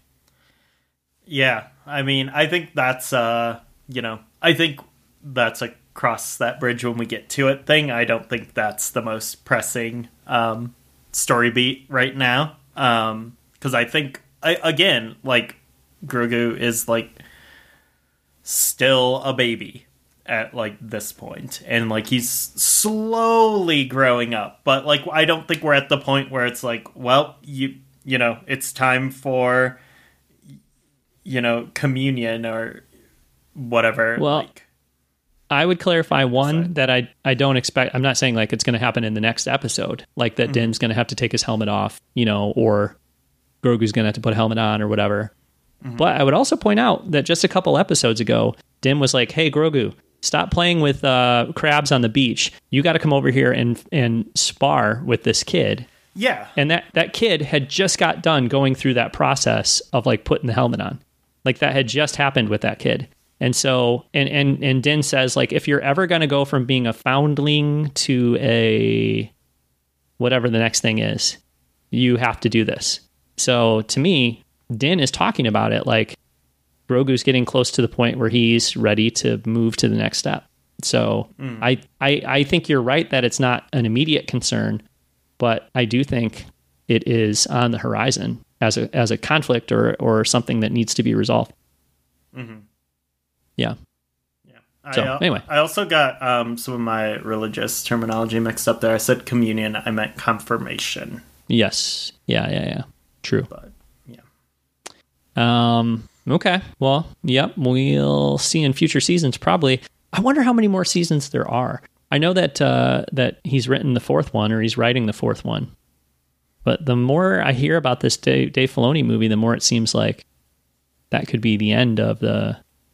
Yeah. I mean, I think that's, uh, you know, I think that's a cross that bridge when we get to it thing. I don't think that's the most pressing um, story beat right now. Um, because I think, I, again, like, Grogu is, like, still a baby at, like, this point. And, like, he's slowly growing up. But, like, I don't think we're at the point where it's like, well, you, you know, it's time for... you know, communion or whatever. Well, like, I would clarify one that I, I don't expect. I'm not saying like it's going to happen in the next episode, like that mm-hmm. Din's going to have to take his helmet off, you know, or Grogu's going to have to put a helmet on or whatever. Mm-hmm. But I would also point out that just a couple episodes ago, Din was like, hey, Grogu, stop playing with uh, crabs on the beach. You got to come over here and and spar with this kid. Yeah. And that, that kid had just got done going through that process of like putting the helmet on. Like that had just happened with that kid. And so, and, and, and Din says like, if you're ever going to go from being a foundling to a, whatever the next thing is, you have to do this. So to me, Din is talking about it like Grogu's getting close to the point where he's ready to move to the next step. So mm. I, I, I think you're right that it's not an immediate concern, but I do think it is on the horizon as a as a conflict or or something that needs to be resolved. Mm-hmm. Yeah. Yeah. So, I, anyway. I also got um, some of my religious terminology mixed up there. I said communion. I meant confirmation. Yes. Yeah, yeah, yeah. True. But, yeah. Um. Okay. Well, yep. We'll see in future seasons, probably. I wonder how many more seasons there are. I know that uh, that he's written the fourth one, or he's writing the fourth one. But the more I hear about this Dave, Dave Filoni movie, the more it seems like that could be the end of the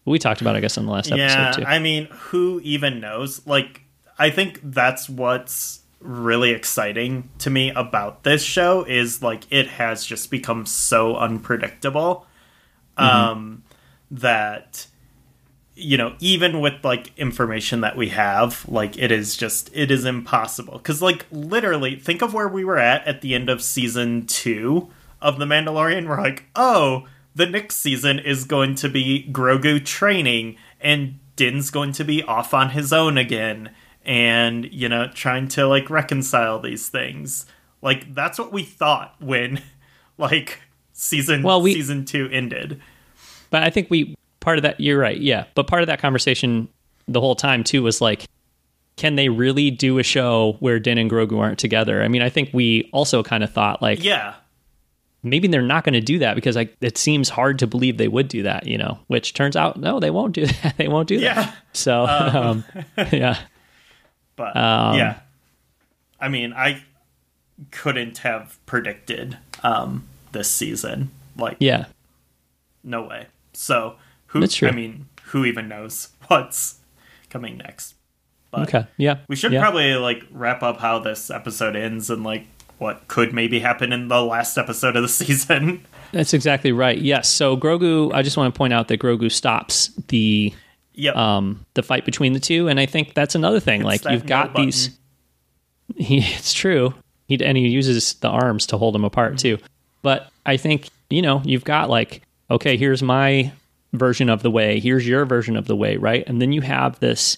We talked about it, I guess, in the last yeah, episode, too. I mean, who even knows? Like, I think that's what's really exciting to me about this show is, like, it has just become so unpredictable um, mm-hmm. that, you know, even with, like, information that we have, like, it is just, it is impossible. Because, like, literally, think of where we were at at the end of season two of The Mandalorian. We're like, oh, the next season is going to be Grogu training, and Din's going to be off on his own again, and, you know, trying to, like, reconcile these things. Like, that's what we thought when, like, season well, we, season two ended. But I think we, part of that, you're right, yeah. But part of that conversation the whole time, too, was, like, can they really do a show where Din and Grogu aren't together? I mean, I think we also kind of thought, like... Yeah. Maybe they're not going to do that because like it seems hard to believe they would do that, you know, which turns out, no, they won't do that. They won't do yeah. that. So, um, um, yeah. But, um, yeah. I mean, I couldn't have predicted um, this season. Like, yeah. No way. So, who, That's true. I mean, who even knows what's coming next? But okay. Yeah. We should yeah. probably, like, wrap up how this episode ends and, like, what could maybe happen in the last episode of the season. That's exactly right. Yes. So Grogu, I just want to point out that Grogu stops the yep. um, the fight between the two, and I think that's another thing. It's like you've got no these. He, it's true. He and he uses the arms to hold them apart mm-hmm. too. But I think you know you've got like okay, here's my version of the way. Here's your version of the way, right? And then you have this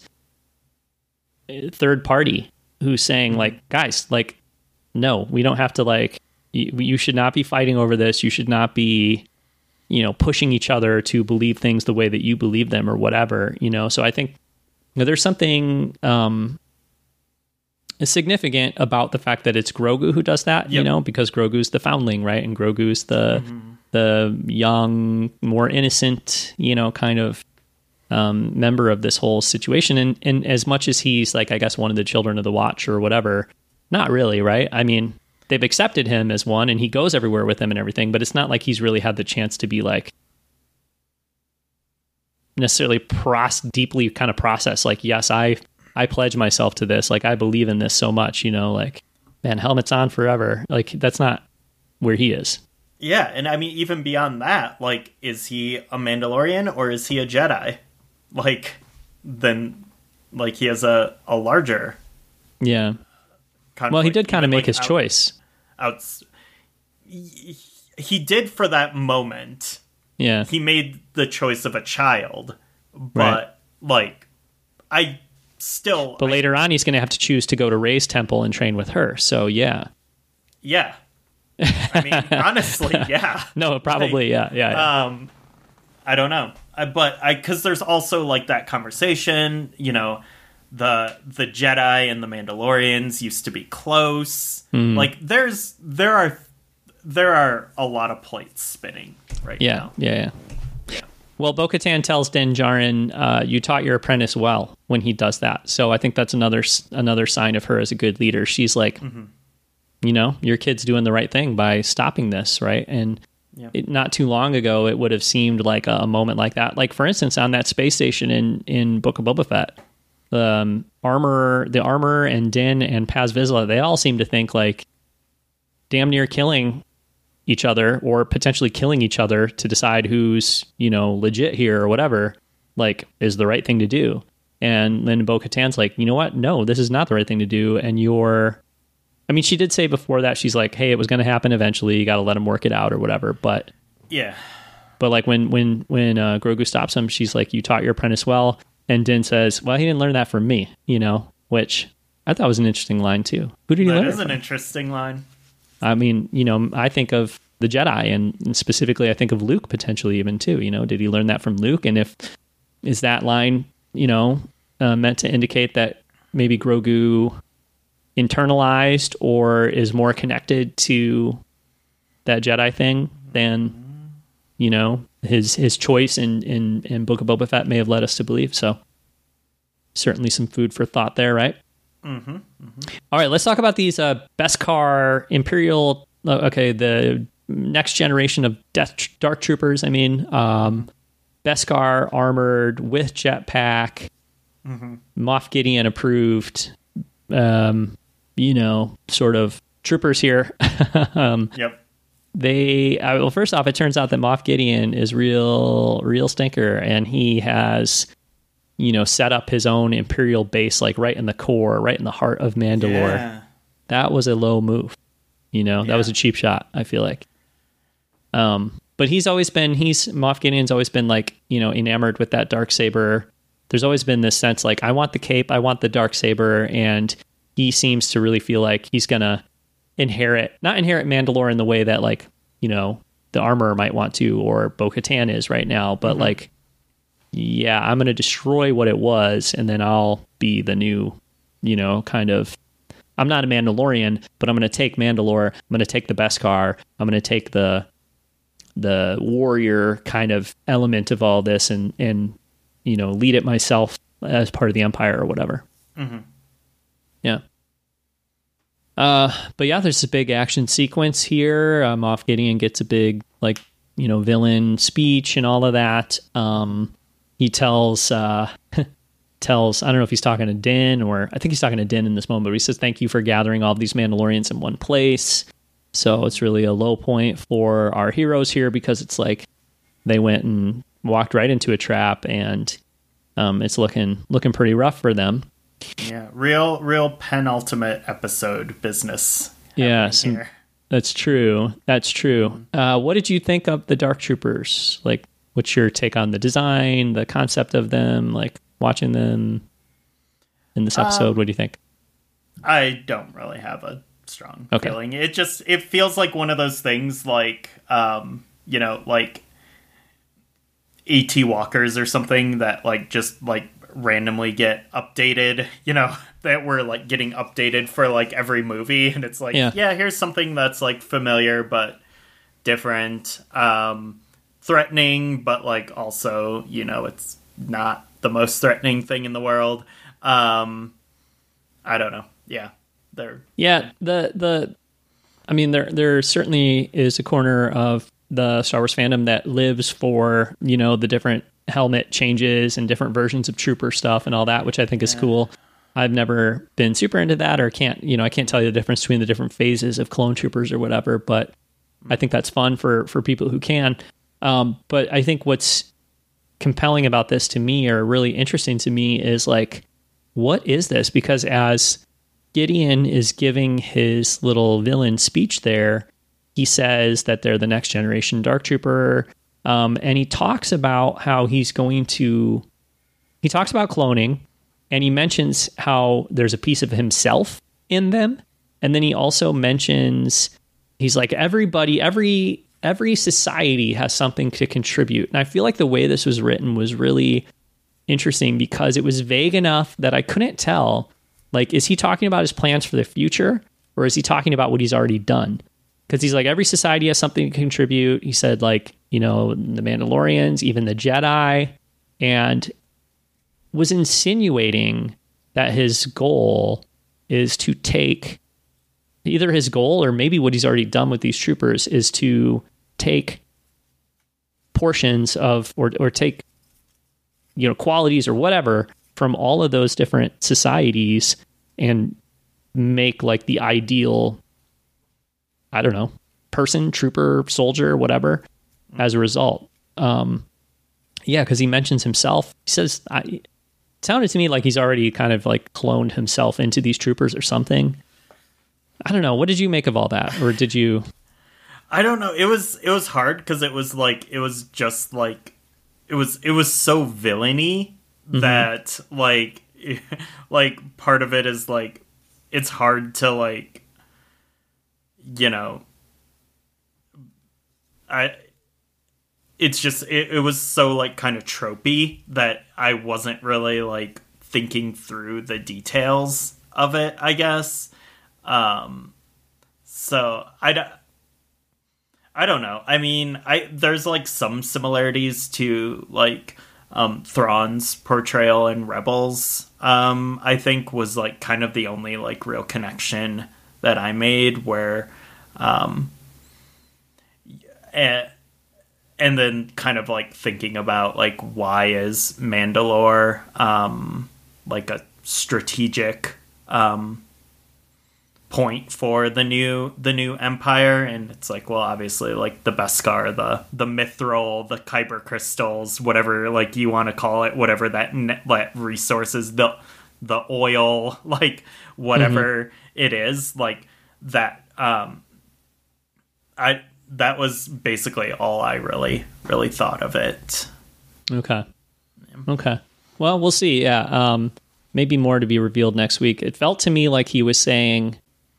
third party who's saying like, guys, like. No, we don't have to like, you, you should not be fighting over this. You should not be, you know, pushing each other to believe things the way that you believe them or whatever, you know? So I think you know, there's something um, significant about the fact that it's Grogu who does that, yep. you know, because Grogu's the foundling, right? And Grogu's the, mm-hmm. the young, more innocent, you know, kind of um, member of this whole situation. And, and as much as he's like, I guess, one of the children of the Watch or whatever, not really, right? I mean, they've accepted him as one and he goes everywhere with them and everything, but it's not like he's really had the chance to be like necessarily pros- deeply kind of process like, yes, I I pledge myself to this. Like, I believe in this so much, you know, like, man, helmet's on forever. Like, that's not where he is. Yeah, and I mean, even beyond that, like, is he a Mandalorian or is he a Jedi? Like, then, like, he has a, a larger... Yeah. Conflict. Well, he did kind of make like his out, choice. Out, he, he did for that moment. Yeah. He made the choice of a child. But, right. like, I still... But I, later on, he's going to have to choose to go to Rey's temple and train with her. So, yeah. Yeah. I mean, honestly, yeah. No, probably, like, yeah, yeah, yeah. Um, I don't know. I, but, I because there's also, like, that conversation, you know... The the Jedi and the Mandalorians used to be close. Mm. Like there's there are there are a lot of plates spinning right yeah, now. Yeah, yeah, yeah. Well, Bo-Katan tells Din Djarin, uh, "You taught your apprentice well." When he does that, so I think that's another another sign of her as a good leader. She's like, mm-hmm. you know, your kid's doing the right thing by stopping this, right? And yeah. it, not too long ago, it would have seemed like a, a moment like that. Like for instance, on that space station in in Book of Boba Fett. Um, armor, the armor and Din and Paz Vizsla, they all seem to think like damn near killing each other or potentially killing each other to decide who's, you know, legit here or whatever, like is the right thing to do. And then Bo-Katan's like, you know what? No, this is not the right thing to do. And you're, I mean, she did say before that, she's like, hey, it was going to happen eventually. You got to let him work it out or whatever. But yeah, but like when, when, when uh, Grogu stops him, she's like, you taught your apprentice well. And Din says, well, he didn't learn that from me, you know, which I thought was an interesting line, too. Who did he that learn That is it an from? interesting line. I mean, you know, I think of the Jedi, and specifically I think of Luke potentially even, too. You know, did he learn that from Luke? And if, is that line, you know, uh, meant to indicate that maybe Grogu internalized or is more connected to that Jedi thing than... You know, his his choice in, in, in Book of Boba Fett may have led us to believe. So certainly some food for thought there, right? Mm-hmm. Mm-hmm. All right, let's talk about these uh, Beskar Imperial. Uh, okay, the next generation of Death Dark Troopers. I mean, um, Beskar armored with jetpack, mm-hmm. Moff Gideon approved, um, you know, sort of troopers here. um, yep. They uh, well, first off, it turns out that Moff Gideon is real, real stinker, and he has, you know, set up his own Imperial base, like right in the core, right in the heart of Mandalore. Yeah. That was a low move, you know. Yeah. That was a cheap shot, I feel like. Um, but he's always been he's Moff Gideon's always been like, you know, enamored with that Darksaber. There's always been this sense like, I want the cape, I want the Darksaber, and he seems to really feel like he's gonna inherit, not inherit Mandalore in the way that, like, you know, the armorer might want to, or Bo-Katan is right now, but mm-hmm. like, yeah, I'm going to destroy what it was, and then I'll be the new, you know, kind of, I'm not a Mandalorian, but I'm going to take Mandalore, I'm going to take the Beskar, I'm going to take the, the warrior kind of element of all this, and, and, you know, lead it myself as part of the Empire or whatever. Mm-hmm. Yeah. Uh, but yeah, there's a big action sequence here. Uh, Moff Gideon gets a big, like, you know, villain speech and all of that. Um, he tells, uh, tells, I don't know if he's talking to Din, or I think he's talking to Din in this moment, but he says, thank you for gathering all of these Mandalorians in one place. So it's really a low point for our heroes here, because it's like they went and walked right into a trap, and, um, it's looking, looking pretty rough for them. Yeah, real, real penultimate episode business. Yeah, some, that's true. That's true. Uh, what did you think of the Dark Troopers? Like, what's your take on the design, the concept of them, like watching them in this episode? Um, what do you think? I don't really have a strong okay. feeling. It just, it feels like one of those things, like, um, you know, like A T walkers or something that, like, just, like, randomly get updated, you know, that we're like getting updated for like every movie, and it's like, yeah, yeah here's something that's like familiar but different, um threatening, but like also, you know, it's not the most threatening thing in the world. um I don't know. Yeah, they're yeah the the I mean, there there certainly is a corner of the Star Wars fandom that lives for, you know, the different helmet changes and different versions of trooper stuff and all that, which I think is yeah. cool. I've never been super into that, or can't, you know, I can't tell you the difference between the different phases of clone troopers or whatever, but I think that's fun for, for people who can. Um, but I think what's compelling about this to me, or really interesting to me, is like, what is this? Because as Gideon is giving his little villain speech there, he says that they're the next generation Dark Trooper. Um, and he talks about how he's going to, he talks about cloning, and he mentions how there's a piece of himself in them. And then he also mentions, he's like, everybody, every, every society has something to contribute. And I feel like the way this was written was really interesting, because it was vague enough that I couldn't tell, like, is he talking about his plans for the future, or is he talking about what he's already done? Because he's like, every society has something to contribute. He said, like, you know, the Mandalorians, even the Jedi, and was insinuating that his goal is to take, either his goal or maybe what he's already done with these troopers is to take portions of, or or take, you know, qualities or whatever from all of those different societies and make like the ideal, I don't know, person, trooper, soldier, whatever, as a result. Um, yeah, because he mentions himself. He says, I, it sounded to me like he's already kind of like cloned himself into these troopers or something. I don't know. What did you make of all that? Or did you... I don't know. It was it was hard because it was like, it was just like, it was it was so villainy mm-hmm. that like, like part of it is like, it's hard to like, you know, I, it's just, it, it was so like kind of tropey that I wasn't really like thinking through the details of it, I guess. Um, so I, I don't know. I mean, I, there's like some similarities to like, um, Thrawn's portrayal in Rebels, um, I think was like kind of the only like real connection that I made, where, um, and, and then kind of like thinking about like why is Mandalore um, like a strategic um, point for the new the new empire, and it's like, well, obviously like the Beskar, the the Mithril, the Kyber crystals, whatever like you want to call it, whatever that net, that resources, the the oil, like whatever mm-hmm. it is, like that. Um, I. That was basically all I really, really thought of it. Okay. Okay. Well, we'll see. Yeah. Um, maybe more to be revealed next week. It felt to me like he was saying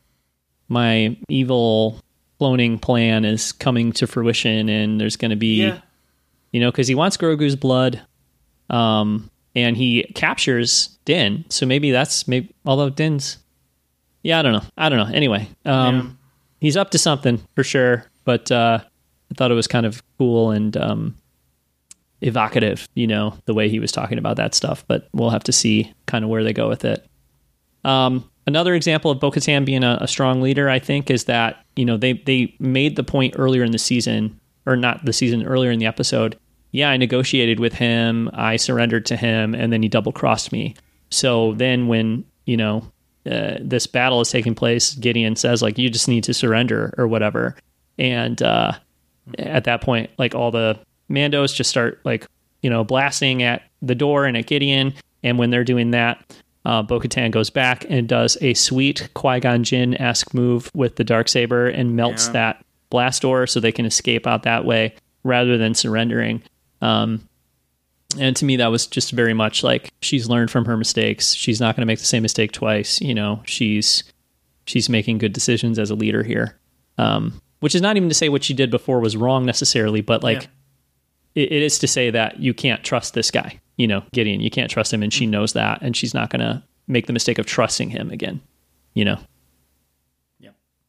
my evil cloning plan is coming to fruition, and there's going to be, yeah. you know, because he wants Grogu's blood, um, and he captures Din. So maybe that's maybe. Although Din's, yeah, I don't know. I don't know. Anyway, um, yeah. he's up to something for sure. But uh, I thought it was kind of cool and um, evocative, you know, the way he was talking about that stuff. But we'll have to see kind of where they go with it. Um, another example of Bo-Katan being a, a strong leader, I think, is that, you know, they, they made the point earlier in the season, or not the season, earlier in the episode. Yeah, I negotiated with him, I surrendered to him, and then he double-crossed me. So then when, you know, uh, this battle is taking place, Gideon says, like, you just need to surrender or whatever. And uh, at that point, like all the Mandos just start like, you know, blasting at the door and at Gideon. And when they're doing that, uh, Bo-Katan goes back and does a sweet Qui-Gon Jinn-esque move with the Darksaber and melts yeah. that blast door so they can escape out that way rather than surrendering. Um, and to me, that was just very much like she's learned from her mistakes. She's not going to make the same mistake twice. You know, she's she's making good decisions as a leader here. Um, Which is not even to say what she did before was wrong necessarily, but like yeah. it, it is to say that you can't trust this guy, you know, Gideon. You can't trust him, and she knows that, and she's not going to make the mistake of trusting him again, you know. Yeah.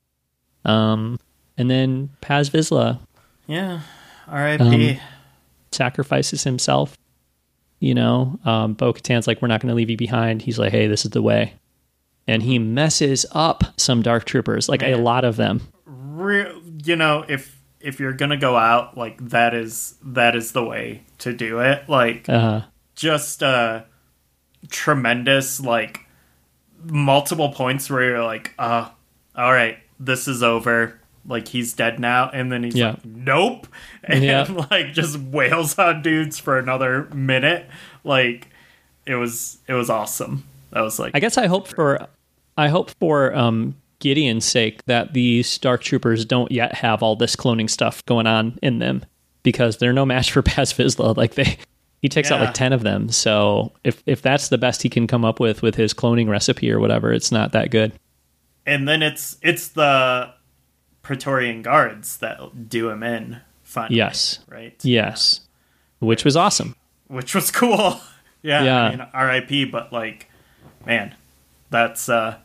Um, and then Paz Vizsla. Yeah. R I P Um, sacrifices himself. You know, um, Bo-Katan's like, we're not going to leave you behind. He's like, hey, this is the way, and he messes up some Dark Troopers, like Man. a lot of them. Real, you know, if if you're gonna go out, like that is that is the way to do it. Like, uh-huh. just uh, tremendous, like multiple points where you're like, uh, all right, this is over. Like he's dead now, and then he's yeah. like, nope, and yeah. like just wails on dudes for another minute. Like it was it was awesome. That was like, I guess I hope for I hope for um. Gideon's sake that these Dark Troopers don't yet have all this cloning stuff going on in them, because they're no match for Paz Vizsla. Like they, he takes yeah. out like ten of them. So if if that's the best he can come up with with his cloning recipe or whatever, it's not that good. And then it's it's the Praetorian Guards that do him in finally. Yes. Right. Yes. Yeah. Which was awesome. Which was cool. yeah. yeah. I mean, R I P But like, man, that's. uh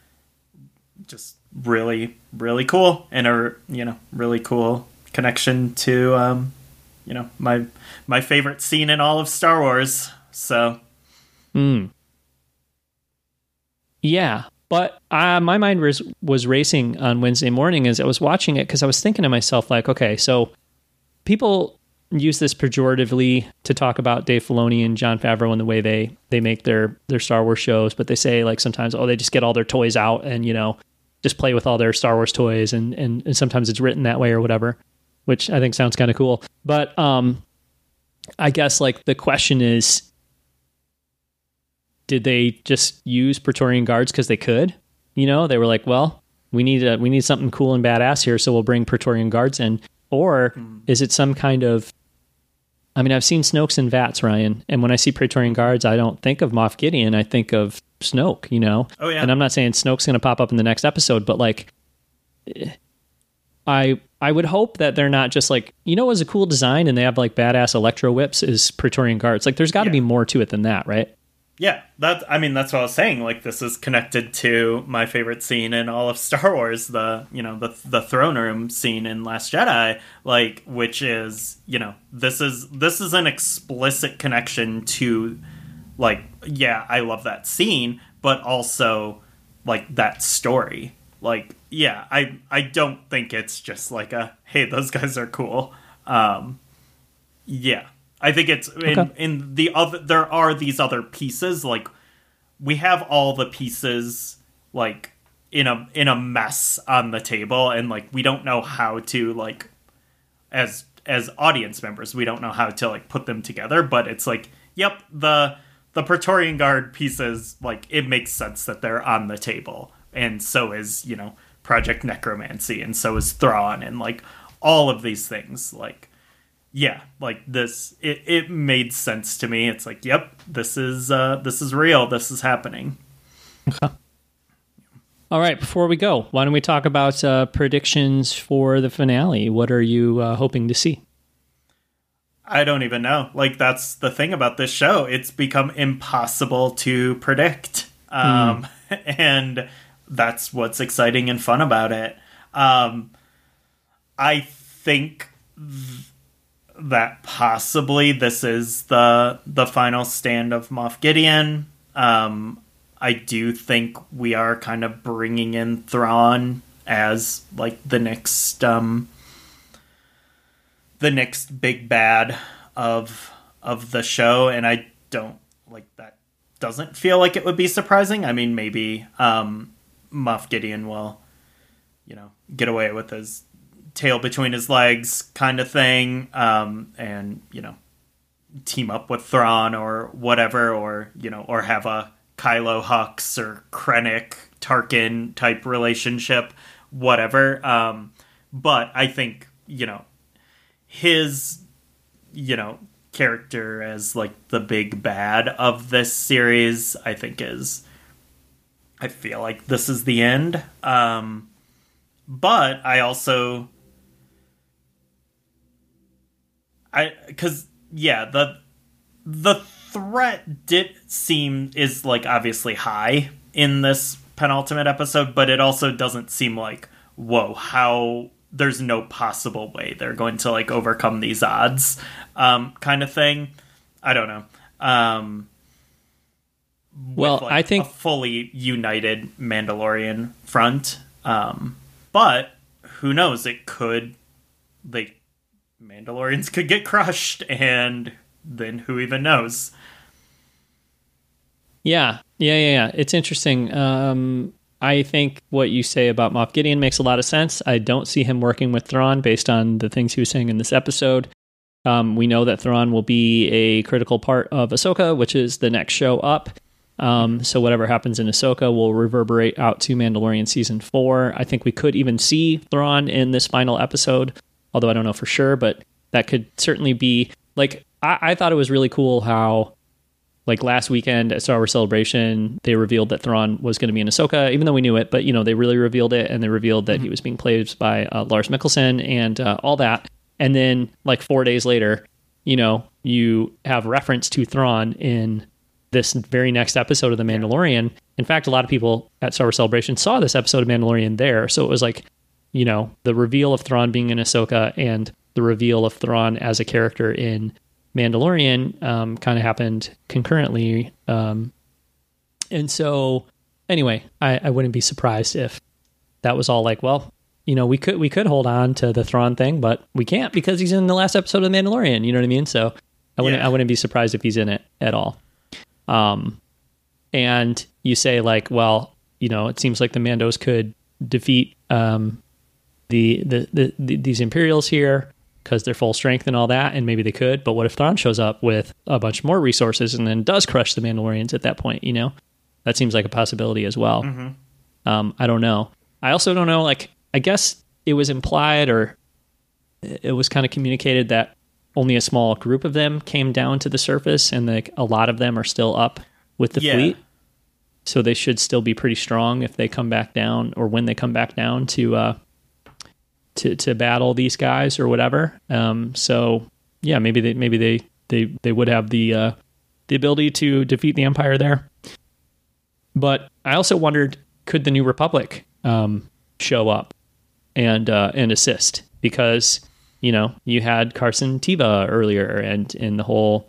just really, really cool, and a, you know, really cool connection to, um, you know, my my favorite scene in all of Star Wars. So, mm. yeah, but uh, my mind was was racing on Wednesday morning as I was watching it, because I was thinking to myself, like, okay, so people use this pejoratively to talk about Dave Filoni and Jon Favreau and the way they they make their their Star Wars shows, but they say like sometimes, oh, they just get all their toys out and, you know, just play with all their Star Wars toys, and, and, and sometimes it's written that way or whatever, which I think sounds kind of cool. But um, I guess like the question is, did they just use Praetorian Guards because they could? You know, they were like, well, we need a, we need something cool and badass here, so we'll bring Praetorian Guards in. Or mm. is it some kind of, I mean, I've seen Snoke's and Vats, Ryan, and when I see Praetorian Guards, I don't think of Moff Gideon, I think of Snoke, you know? Oh, yeah. And I'm not saying Snoke's going to pop up in the next episode, but like, I I would hope that they're not just like, you know, as a cool design and they have like badass electro whips is Praetorian Guards. Like, there's got to yeah. be more to it than that, right? Yeah, that I mean, that's what I was saying. Like, this is connected to my favorite scene in all of Star Wars, the, you know, the the throne room scene in Last Jedi, like, which is, you know, this is this is an explicit connection to, like, yeah, I love that scene, but also, like, that story. Like, yeah, I I don't think it's just like a, hey, those guys are cool. Um, Yeah, I think it's in, Okay. in the other. There are these other pieces. Like we have all the pieces like in a in a mess on the table, and like we don't know how to like as as audience members, we don't know how to like put them together. But it's like, yep, the the Praetorian Guard pieces, like it makes sense that they're on the table, and so is, you know, Project Necromancy, and so is Thrawn, and like all of these things. Like, yeah, like this, it, it made sense to me. It's like, yep, this is uh, this is real. This is happening. Okay. All right, before we go, why don't we talk about uh, predictions for the finale? What are you uh, hoping to see? I don't even know. Like, that's the thing about this show. It's become impossible to predict. Um, mm. And that's what's exciting and fun about it. Um, I think th- that possibly this is the the final stand of Moff Gideon. Um, I do think we are kind of bringing in Thrawn as like the next um, the next big bad of of the show, and I don't like that. Doesn't feel like it would be surprising. I mean, maybe um, Moff Gideon will, you know, get away with his tail between his legs kind of thing, um, and, you know, team up with Thrawn or whatever, or, you know, or have a Kylo Hux or Krennic Tarkin type relationship, whatever. Um, but I think, you know, his, you know, character as like the big bad of this series, I think is, I feel like this is the end. Um, but I also, I, cause yeah, the, the threat did seem is like obviously high in this penultimate episode, but it also doesn't seem like, whoa, how there's no possible way they're going to like overcome these odds, um, kind of thing. I don't know. Um, well, with, like, I think a fully united Mandalorian front. Um, but who knows? It could, they Mandalorians could get crushed, and then who even knows? Yeah, yeah, yeah, yeah. It's interesting. Um, I think what you say about Moff Gideon makes a lot of sense. I don't see him working with Thrawn based on the things he was saying in this episode. Um, we know that Thrawn will be a critical part of Ahsoka, which is the next show up. Um, so whatever happens in Ahsoka will reverberate out to Mandalorian season four. I think we could even see Thrawn in this final episode, although I don't know for sure, but that could certainly be like, I, I thought it was really cool how, like last weekend at Star Wars Celebration, they revealed that Thrawn was going to be in Ahsoka, even though we knew it, but, you know, they really revealed it, and they revealed that mm-hmm. he was being played by uh, Lars Mikkelsen and uh, all that. And then, like, four days later, you know, you have reference to Thrawn in this very next episode of The Mandalorian. In fact, a lot of people at Star Wars Celebration saw this episode of Mandalorian there, so it was like, you know, the reveal of Thrawn being in Ahsoka and the reveal of Thrawn as a character in Mandalorian um, kind of happened concurrently. Um, and so anyway, I, I wouldn't be surprised if that was all like, well, you know, we could, we could hold on to the Thrawn thing, but we can't because he's in the last episode of The Mandalorian. You know what I mean? So I wouldn't, yeah. I wouldn't be surprised if he's in it at all. Um, and you say like, well, you know, it seems like the Mandos could defeat um, the, the, the, the these Imperials here, because they're full strength and all that, and maybe they could, but what if Thrawn shows up with a bunch more resources and then does crush the Mandalorians at that point, you know? That seems like a possibility as well. Mm-hmm. Um, I don't know. I also don't know, like, I guess it was implied or it was kind of communicated that only a small group of them came down to the surface, and like a lot of them are still up with the yeah. fleet. So they should still be pretty strong if they come back down, or when they come back down to... Uh, to to battle these guys or whatever. Um, so yeah, maybe they maybe they they, they would have the uh, the ability to defeat the Empire there. But I also wondered, could the New Republic um, show up and uh, and assist? Because, you know, you had Carson Teva earlier, and in the whole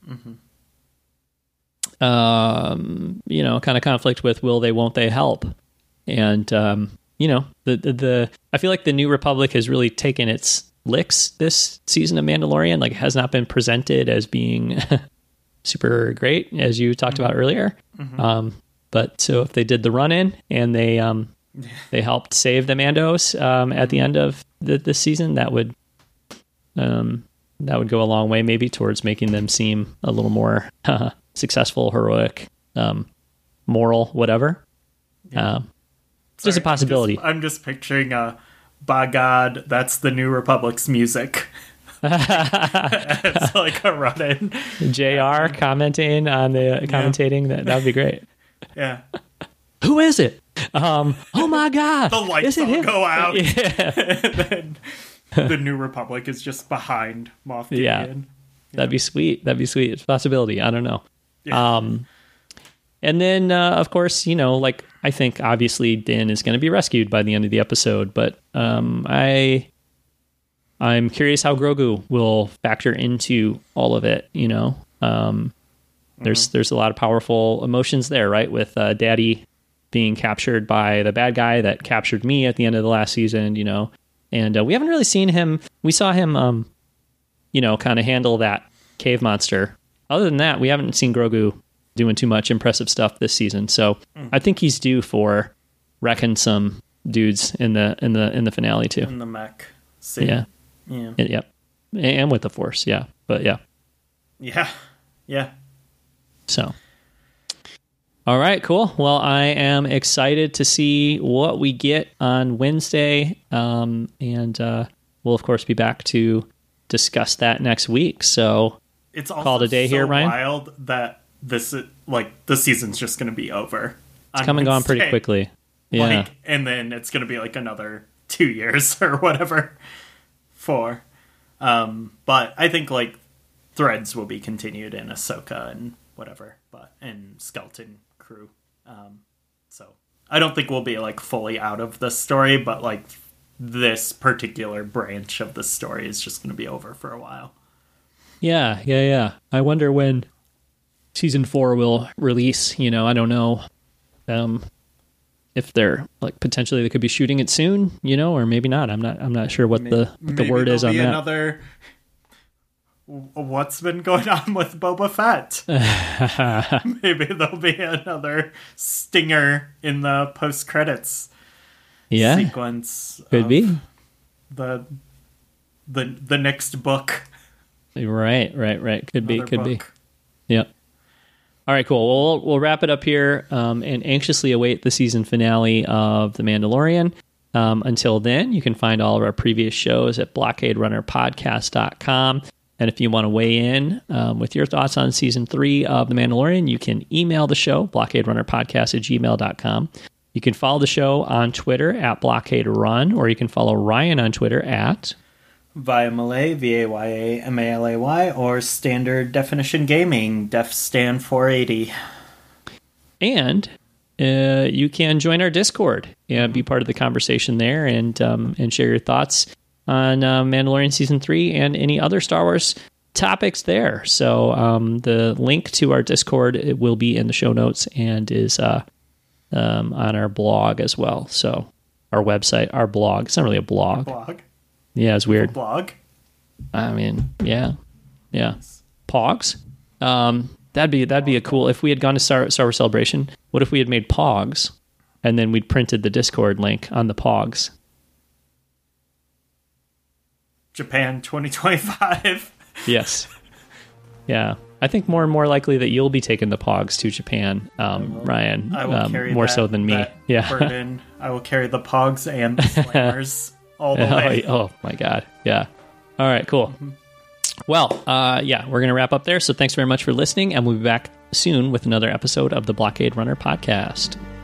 mm-hmm. um, you know, kind of conflict with will they, won't they help? And um you know, the, the the I feel like the New Republic has really taken its licks this season of Mandalorian. Like, it has not been presented as being super great, as you talked mm-hmm. about earlier. Mm-hmm. Um, but so if they did the run-in and they um, they helped save the Mandos um, at the end of the, this season, that would um, that would go a long way, maybe towards making them seem a little more uh, successful, heroic, um, moral, whatever. Yeah. Um, Sorry, just a possibility. I'm just, I'm just picturing, uh, by God, that's the New Republic's music. It's like a run-in. J R commenting on the commentating yeah. that that would be great. Yeah. Who is it? Um, oh my God! The lights all go out. Yeah. And then the New Republic is just behind Moff Gideon. Yeah. yeah. That'd be sweet. That'd be sweet. It's a possibility. I don't know. Yeah. Um, and then, uh, of course, you know, like, I think obviously Din is going to be rescued by the end of the episode, but um, I, I'm curious how Grogu will factor into all of it. You know, um, there's mm-hmm. there's a lot of powerful emotions there, right? With uh, Daddy being captured by the bad guy that captured me at the end of the last season, you know, and uh, we haven't really seen him. We saw him, um, you know, kind of handle that cave monster. Other than that, we haven't seen Grogu doing too much impressive stuff this season. So mm. I think he's due for wrecking some dudes in the in the in the finale too. In the mech scene. Yeah. Yeah. And, yep. And with the Force, yeah. But yeah. Yeah. Yeah. So. All right, cool. Well, I am excited to see what we get on Wednesday. Um, and uh, we'll of course be back to discuss that next week. So it's also call it a day so here, Ryan. Wild that this like the season's just going to be over. It's come and gone pretty quickly. Yeah, like, and then it's going to be like another two years or whatever for. Um, but I think like threads will be continued in Ahsoka and whatever, but and Skeleton Crew. Um, so I don't think we'll be like fully out of the story, but like this particular branch of the story is just going to be over for a while. Yeah, yeah, yeah. I wonder when season four will release. You know, I don't know um, if they're like potentially they could be shooting it soon. You know, or maybe not. I'm not. I'm not sure what maybe, the what the word is on that. Another. What's been going on with Boba Fett? Maybe there'll be another stinger in the post credits. Yeah, sequence could be the the the next book. Right, right, right. Could Another be, could book. be. Yep. All right, cool. Well, we'll, we'll wrap it up here um, and anxiously await the season finale of The Mandalorian. Um, until then, you can find all of our previous shows at blockade runner podcast dot com. And if you want to weigh in um, with your thoughts on season three of The Mandalorian, you can email the show, blockade runner podcast at gmail dot com. You can follow the show on Twitter at blockade run, or you can follow Ryan on Twitter at Via Malay, V A Y A M A L A Y, or Standard Definition Gaming, Def Stan four eighty. And uh, you can join our Discord and be part of the conversation there and um, and share your thoughts on uh, Mandalorian Season three and any other Star Wars topics there. So um, the link to our Discord it will be in the show notes and is uh, um, on our blog as well. So our website, our blog. It's not really a blog. Blog. Yeah, it's weird. Blog. I mean, yeah, yeah. Pogs. Um, that'd be that'd be a cool. If we had gone to Star, Star Wars Celebration, what if we had made Pogs, and then we'd printed the Discord link on the Pogs? Japan twenty twenty-five. Yes. Yeah. I think more and more likely that you'll be taking the Pogs to Japan, um, I Ryan. I will um, carry more that, so than me. Yeah. Burden. I will carry the Pogs and the Slammers all the way. Oh, oh my God. Yeah. All right, cool. Mm-hmm. Well, uh, yeah, we're going to wrap up there. So thanks very much for listening, and we'll be back soon with another episode of the Blockade Runner podcast.